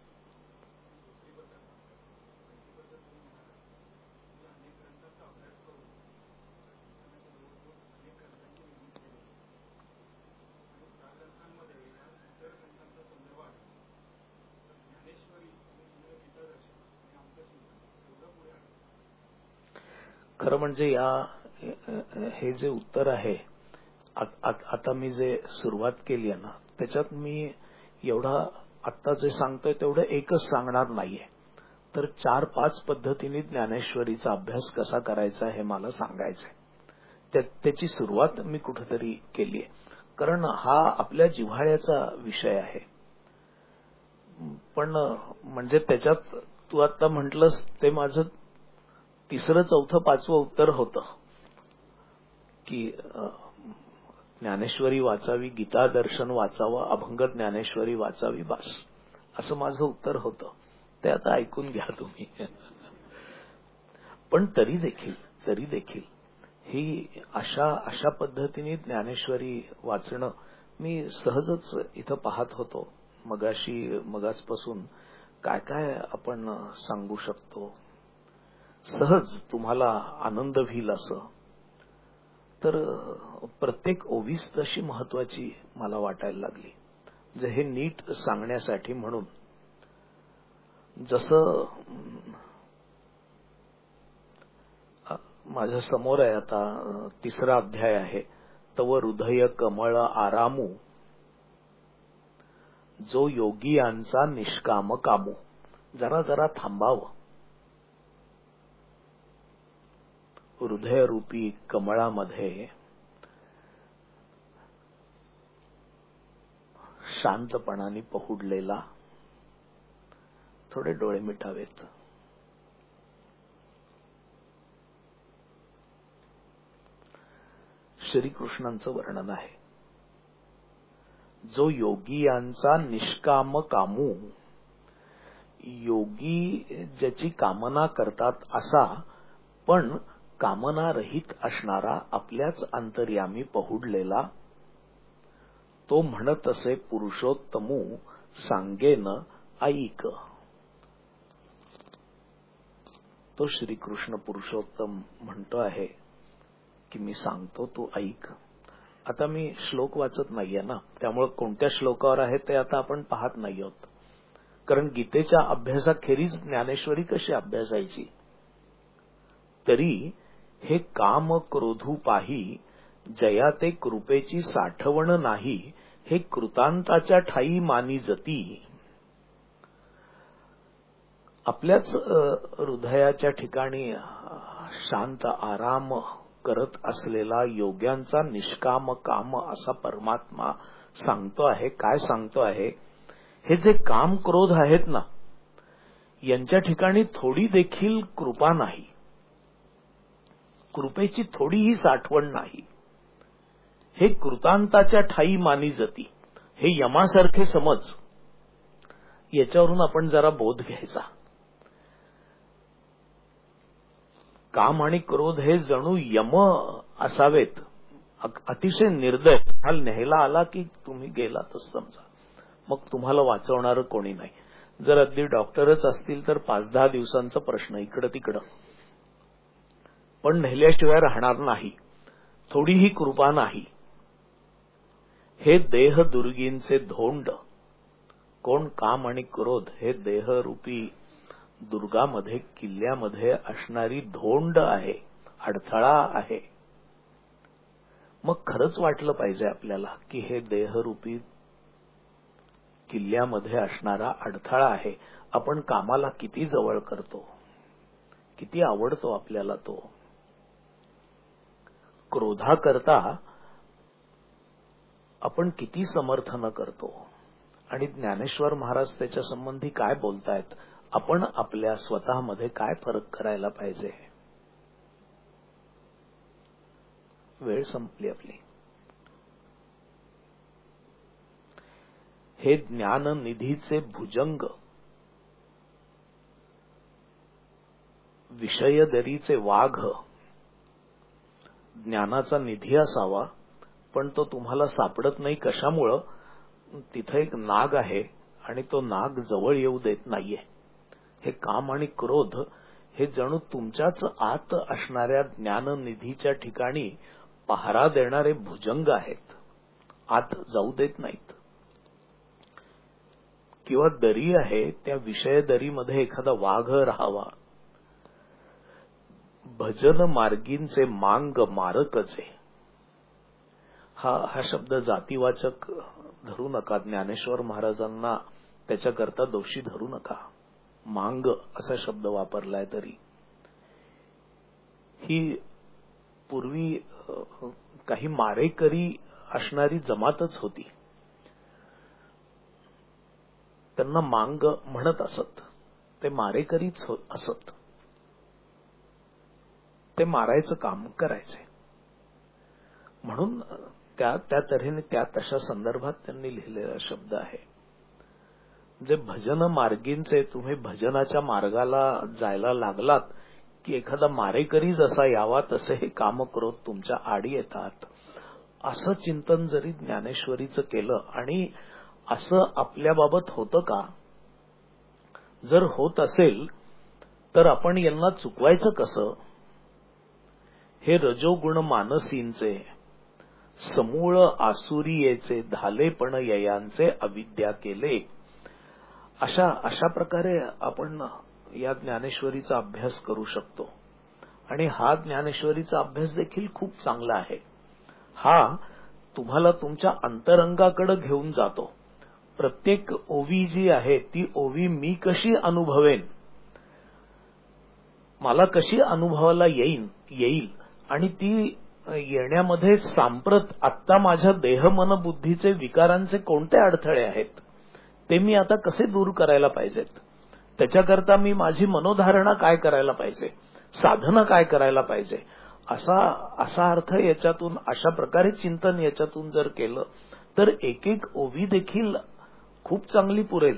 खरं म्हणजे हे जे उत्तर आहे, आता मी जे सुरुवात केली आहे ना, त्याच्यात मी एवढा आत्ता जे सांगतोय तेवढं एकच सांगणार नाहीये. तर 4-5 पद्धतीने ज्ञानेश्वरीचा अभ्यास कसा करायचा हे मला सांगायचंय. त्याची सुरुवात मी कुठेतरी केली आहे, कारण हा आपल्या जिव्हाळ्याचा विषय आहे. पण म्हणजे त्याच्यात तू आता म्हटलंस ते माझं 3रं, 4थं, 5वं उत्तर होतं की ज्ञानेश्वरी वाचावी, गीता दर्शन वाचावं, अभंग ज्ञानेश्वरी वाचावी, बस असं माझं उत्तर होतं. ते आता ऐकून घ्या तुम्ही. पण तरी देखील ही अशा पद्धतीने ज्ञानेश्वरी वाचणं मी सहजच इथं पाहत होतो. मगाचपासून काय आपण सांगू शकतो, सहज तुम्हाला आनंद होईल असं. तर प्रत्येक ओवीच तशी महत्वाची मला वाटायला लागली. जे हे नीट सांगण्यासाठी म्हणून, जसं माझ्या समोर आहे आता 3रा अध्याय आहे, तव हृदय कमळ आरामू, जो योगी यांचा निष्काम कामू. जरा थांबावं. हृदयरूपी कमळामध्ये शांतपणाने पहुडलेला, थोडे डोळे मिटावेत. श्रीकृष्णांचं वर्णन आहे. जो योगी यांचा निष्काम कामू, योगी ज्याची कामना करतात असा, पण कामना रहित असणारा, आपल्याच अंतर्यामी पहुडलेला, तो म्हणत असे पुरुषोत्तमू, सांगेन ऐक. तो श्रीकृष्ण पुरुषोत्तम म्हणतो आहे की मी सांगतो, तू ऐक. आता मी श्लोक वाचत नाहीये ना, त्यामुळे कोणत्या श्लोकावर आहे ते आता आपण पाहत नाही आहोत. कारण गीतेच्या अभ्यासाखेरीज ज्ञानेश्वरी कशी अभ्यासायची. तरी हे काम क्रोधू पाही, जया ते कृपेची साठवण नाही, हे कृतांताच्या ठाई मानी जती. आपल्याच हृदयाच्या ठिकाणी शांत आराम करत असलेला योग्यांचा निष्काम काम असा परमात्मा सांगतो आहे. काय सांगतो आहे, हे जे काम क्रोध आहेत ना, यांच्या ठिकाणी थोडी देखील कृपा नाही, कृपेची थोडीही साठवण नाही. हे कृतांताच्या ठाई मानी जती, हे यमासारखे समज. याच्यावरून आपण जरा बोध घ्यायचा. काम आणि क्रोध हे जणू यम असावेत, अतिशय निर्दय. तुम्हाला न्यायला आला की तुम्ही गेलातच समजा, मग तुम्हाला वाचवणारं कोणी नाही. जर अगदी डॉक्टरच असतील तर 5-10 दिवसांचा प्रश्न, इकडं तिकडं. पण नेल्याशिवाय राहणार नाही, थोडीही कृपा नाही. हे देह दुर्गींचे धोंड, कोण काम आणि क्रोध हे देहरूपी दुर्गामध्ये, किल्ल्यामध्ये असणारी धोंड आहे, अडथळा आहे. मग खरंच वाटलं पाहिजे आपल्याला की हे देहरूपी किल्ल्यामध्ये असणारा अडथळा आहे. आपण कामाला किती जवळ करतो, किती आवडतो आपल्याला तो. क्रोधाकरता आपण किती समर्थन करतो. आणि ज्ञानेश्वर महाराज त्याच्या संबंधी काय बोलतायत, आपण आपल्या स्वतःमध्ये काय फरक करायला पाहिजे. वेळ संपली आपली. हे ज्ञाननिधीचे भुजंग, विषयदरीचे वाघ. ज्ञानाचा निधी असावा, पण तो तुम्हाला सापडत नाही. कशामुळं? तिथे एक नाग आहे आणि तो नाग जवळ येऊ देत नाहीये. हे काम आणि क्रोध हे जणू तुमच्याच आत असणाऱ्या ज्ञाननिधीच्या ठिकाणी पहारा देणारे भुजंग आहेत, आत जाऊ देत नाहीत. किंवा दरी आहे, त्या विषय दरीमध्ये एखादा वाघ राहावा. भजन मार्गींचे मांग मारकचे. हा शब्द जातीवाचक धरू नका. ज्ञानेश्वर महाराजांना त्याच्याकरता दोषी धरू नका. मांग असा शब्द वापरलाय तरी ही पूर्वी काही मारेकरी असणारी जमातच होती. त्यांना मांग म्हणत असत. ते मारेकरीच असत. ते मारायचं काम करायचे. म्हणून त्या तऱ्हेने त्या तशा संदर्भात त्यांनी लिहिलेला शब्द आहे. जे भजन मार्गींचे, तुम्ही भजनाच्या मार्गाला जायला लागलात की एखादा मारेकरी जसा यावा तसे हे काम क्रोध तुमच्या आडी येतात. असं चिंतन जरी ज्ञानेश्वरीचं केलं, आणि असं आपल्याबाबत होतं का? जर होत असेल तर आपण यांना चुकवायचं कसं? हे रजोगुण मानसींचे समूळ आसुरियेचे धाले पण ययांचे अविद्या केले. अशा प्रकारे आपण या ज्ञानेश्वरीचा अभ्यास करू शकतो. आणि हा ज्ञानेश्वरीचा अभ्यास देखील खूप चांगला आहे. हा तुम्हाला तुमच्या अंतरंगाकडे घेऊन जातो. प्रत्येक ओवी जी आहे ती ओवी मी कशी अनुभवेन, मला कशी अनुभवाला येईल आणि ती येण्यामध्ये सांप्रत आत्ता माझ्या देह मन बुद्धीचे विकारांचे कोणते अडथळे आहेत ते मी आता कसे दूर करायला पाहिजेत, त्याच्याकरता मी माझी मनोधारणा काय करायला पाहिजे, साधना काय करायला पाहिजे, असा अर्थ याच्यातून, अशा प्रकारे चिंतन याच्यातून जर केलं तर एक एक ओवी देखील खूप चांगली पुरेल.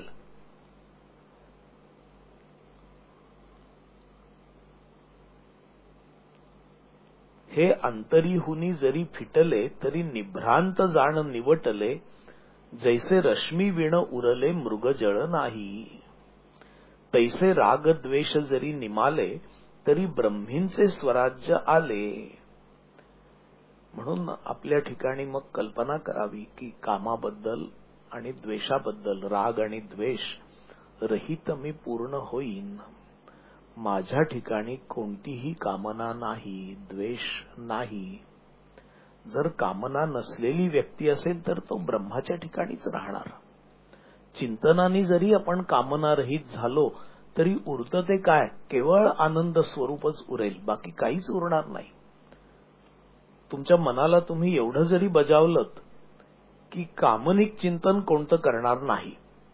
हे अंतरीहुनी जरी फिटले तरी निभ्रांत जाण निवटले, जैसे रश्मी विण उरले मृगजळ नाही. तैसे राग द्वेष जरी निमाले तरी ब्रह्मींचे स्वराज्य आले. म्हणून आपल्या ठिकाणी मग कल्पना करावी की कामाबद्दल आणि द्वेषाबद्दल, राग आणि द्वेष रहित मी पूर्ण होईन. माझ्या ठिकाणी कोणतीही कामना नाही, द्वेष नाही. जर कामना नसलेली व्यक्ती असेल तर तो ब्रह्माच्या ठिकाणीच राहणार. चिंतनाने जरी आपण कामना रहित झालो तरी उरतं ते काय, केवळ आनंद स्वरूपच उरेल, बाकी काहीच उरणार नाही. तुमच्या मनाला तुम्ही एवढं जरी बजावलंत की कामनिक चिंतन कोणतं करणार नाही.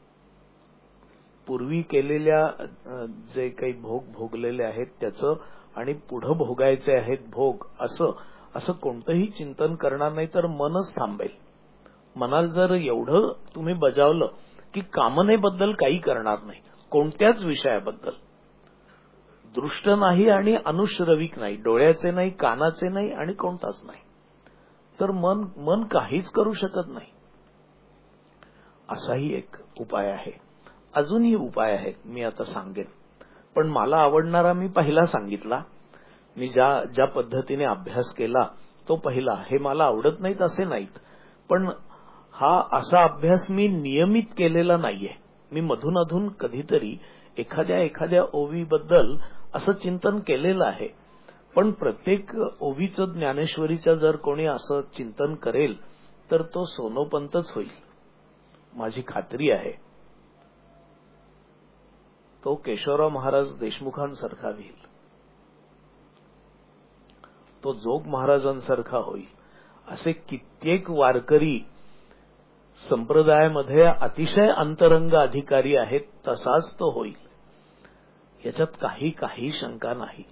पूर्वी केलेल्या जे काही भोग भोगलेले आहेत त्याचं आणि पुढं भोगायचे आहेत भोग, असं कोणतंही चिंतन करणार नाही, तर मनच थांबेल. मनाला जर एवढं तुम्ही बजावलं की कामनेबद्दल काही करणार नाही, कोणत्याच विषयाबद्दल, दृष्ट नाही आणि अनुश्रविक नाही, डोळ्याचे नाही, कानाचे नाही आणि कोणताच नाही, तर मन काहीच करू शकत नाही. असाही एक उपाय आहे. अजूनही उपाय आहेत, मी आता सांगेन, पण मला आवडणारा मी पहिला सांगितला मी ज्या पद्धतीने अभ्यास केला तो पहिला. हे मला आवडत नाहीत असे नाहीत, पण हा असा अभ्यास मी नियमित केलेला नाहीये. मी मधून अधून कधीतरी एखाद्या ओवीबद्दल असं चिंतन केलेलं आहे, पण प्रत्येक ओवीचं ज्ञानेश्वरीचं जर कोणी असं चिंतन करेल तर तो सोनोपंतच होईल, माझी खात्री आहे. तो केशवराव महाराज देशमुखांसारखा होईल, तो जोग महाराजांसारखा होईल. असे कित्येक वारकरी संप्रदायामध्ये अतिशय अंतरंग अधिकारी आहेत, तसाच तो होईल, याच्यात काही शंका नाही.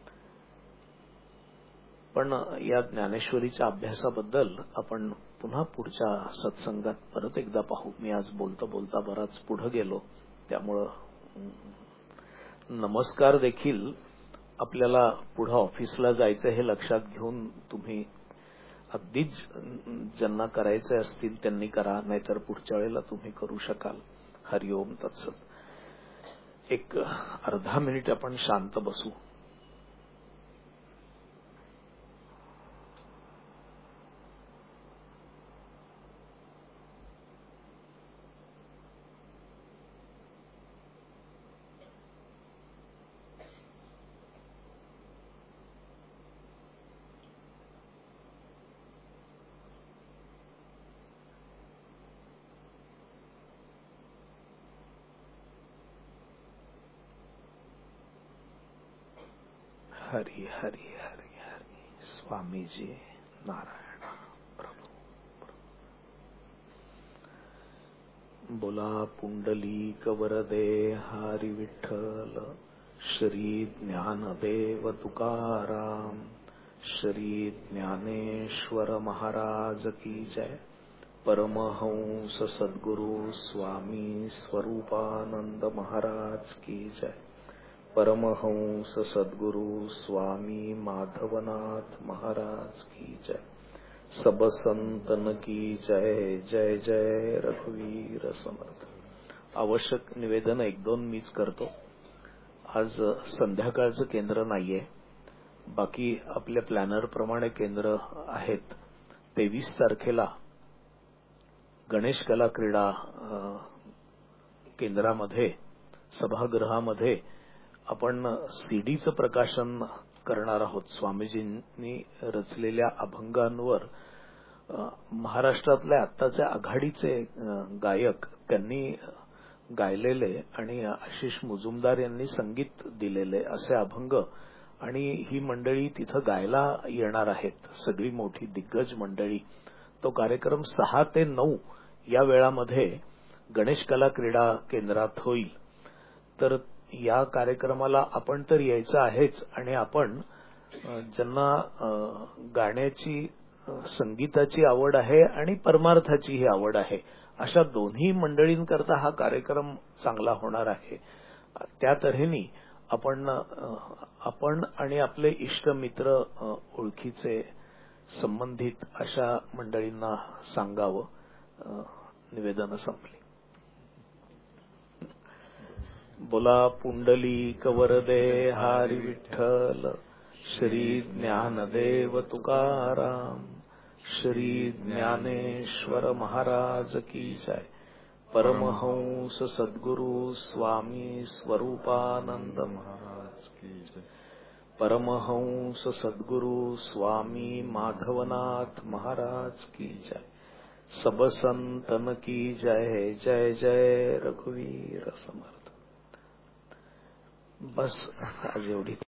पण या ज्ञानेश्वरीच्या अभ्यासाबद्दल आपण पुन्हा पुढच्या सत्संगात परत एकदा पाहू. मी आज बोलता बोलता बराच पुढे गेलो, त्यामुळं नमस्कार देखील आपल्याला पुढे ऑफिसला जायचं हे लक्षात घेऊन तुम्ही अगदीच ज्यांना करायचे असतील त्यांनी करा, नाहीतर पुढच्या वेळेला तुम्ही करू शकाल. हरिओम तत्सत. एक अर्धा मिनिट आपण शांत बसू. हरी हरी हरी हरी. स्वामीजी नारायण प्रभू. बोला पुंडलीक वरदे हरी विठ्ठल. श्री ज्ञानदेव तुकाराम. श्री ज्ञानेश्वर महाराज की जय. परमहंस सद्गुरु स्वामी स्वरूपानंद महाराज की जय. परमहंस सद्गुरु स्वामी माधवनाथ महाराज की जय. सब संतन की जय. जय जय रघुवीर समर्थ. आवश्यक निवेदन 1-2 मीच करतो. आज संध्याकाळचं केंद्र नाहीये, बाकी आपल्या प्लॅनर प्रमाणे केंद्र आहेत. 23 तारखेला गणेश कला क्रीडा केंद्रामध्ये सभागृहामध्ये आपण सीडीचं प्रकाशन करणार आहोत. स्वामीजींनी रचलेल्या अभंगांवर महाराष्ट्रातल्या आत्ताचे आघाडीचे गायक त्यांनी गायलेले आणि आशिष मुजुमदार यांनी संगीत दिलेले असे अभंग, आणि ही मंडळी तिथं गायला येणार आहेत, सगळी मोठी दिग्गज मंडळी. तो कार्यक्रम 6 ते 9 या वेळामध्ये गणेश कला क्रीडा केंद्रात होईल. तर या कार्यक्रमाला आपण तर यायचं आहेच, आणि आपण ज्यांना गाण्याची संगीताची आवड आहे आणि परमार्थाचीही आवड आहे अशा दोन्ही मंडळींकरता हा कार्यक्रम चांगला होणार आहे. त्या तऱ्हेने आपण आणि आपले इष्ट मित्र ओळखीचे संबंधित अशा मंडळींना सांगावं. निवेदन संपली. बोला पुंडलीक वरदे हरी विठ्ठल. श्री ज्ञानदेव तुकाराम. श्री ज्ञानेश्वर महाराज की जय. परमहंस सद्गुरु स्वामी स्वरूपानंद महाराज की जय. परमहंस सद्गुरु स्वामी माधवनाथ महाराज की जय. सब संतन की जय. जय जय रघुवीर समर्थ. बस आज एवढी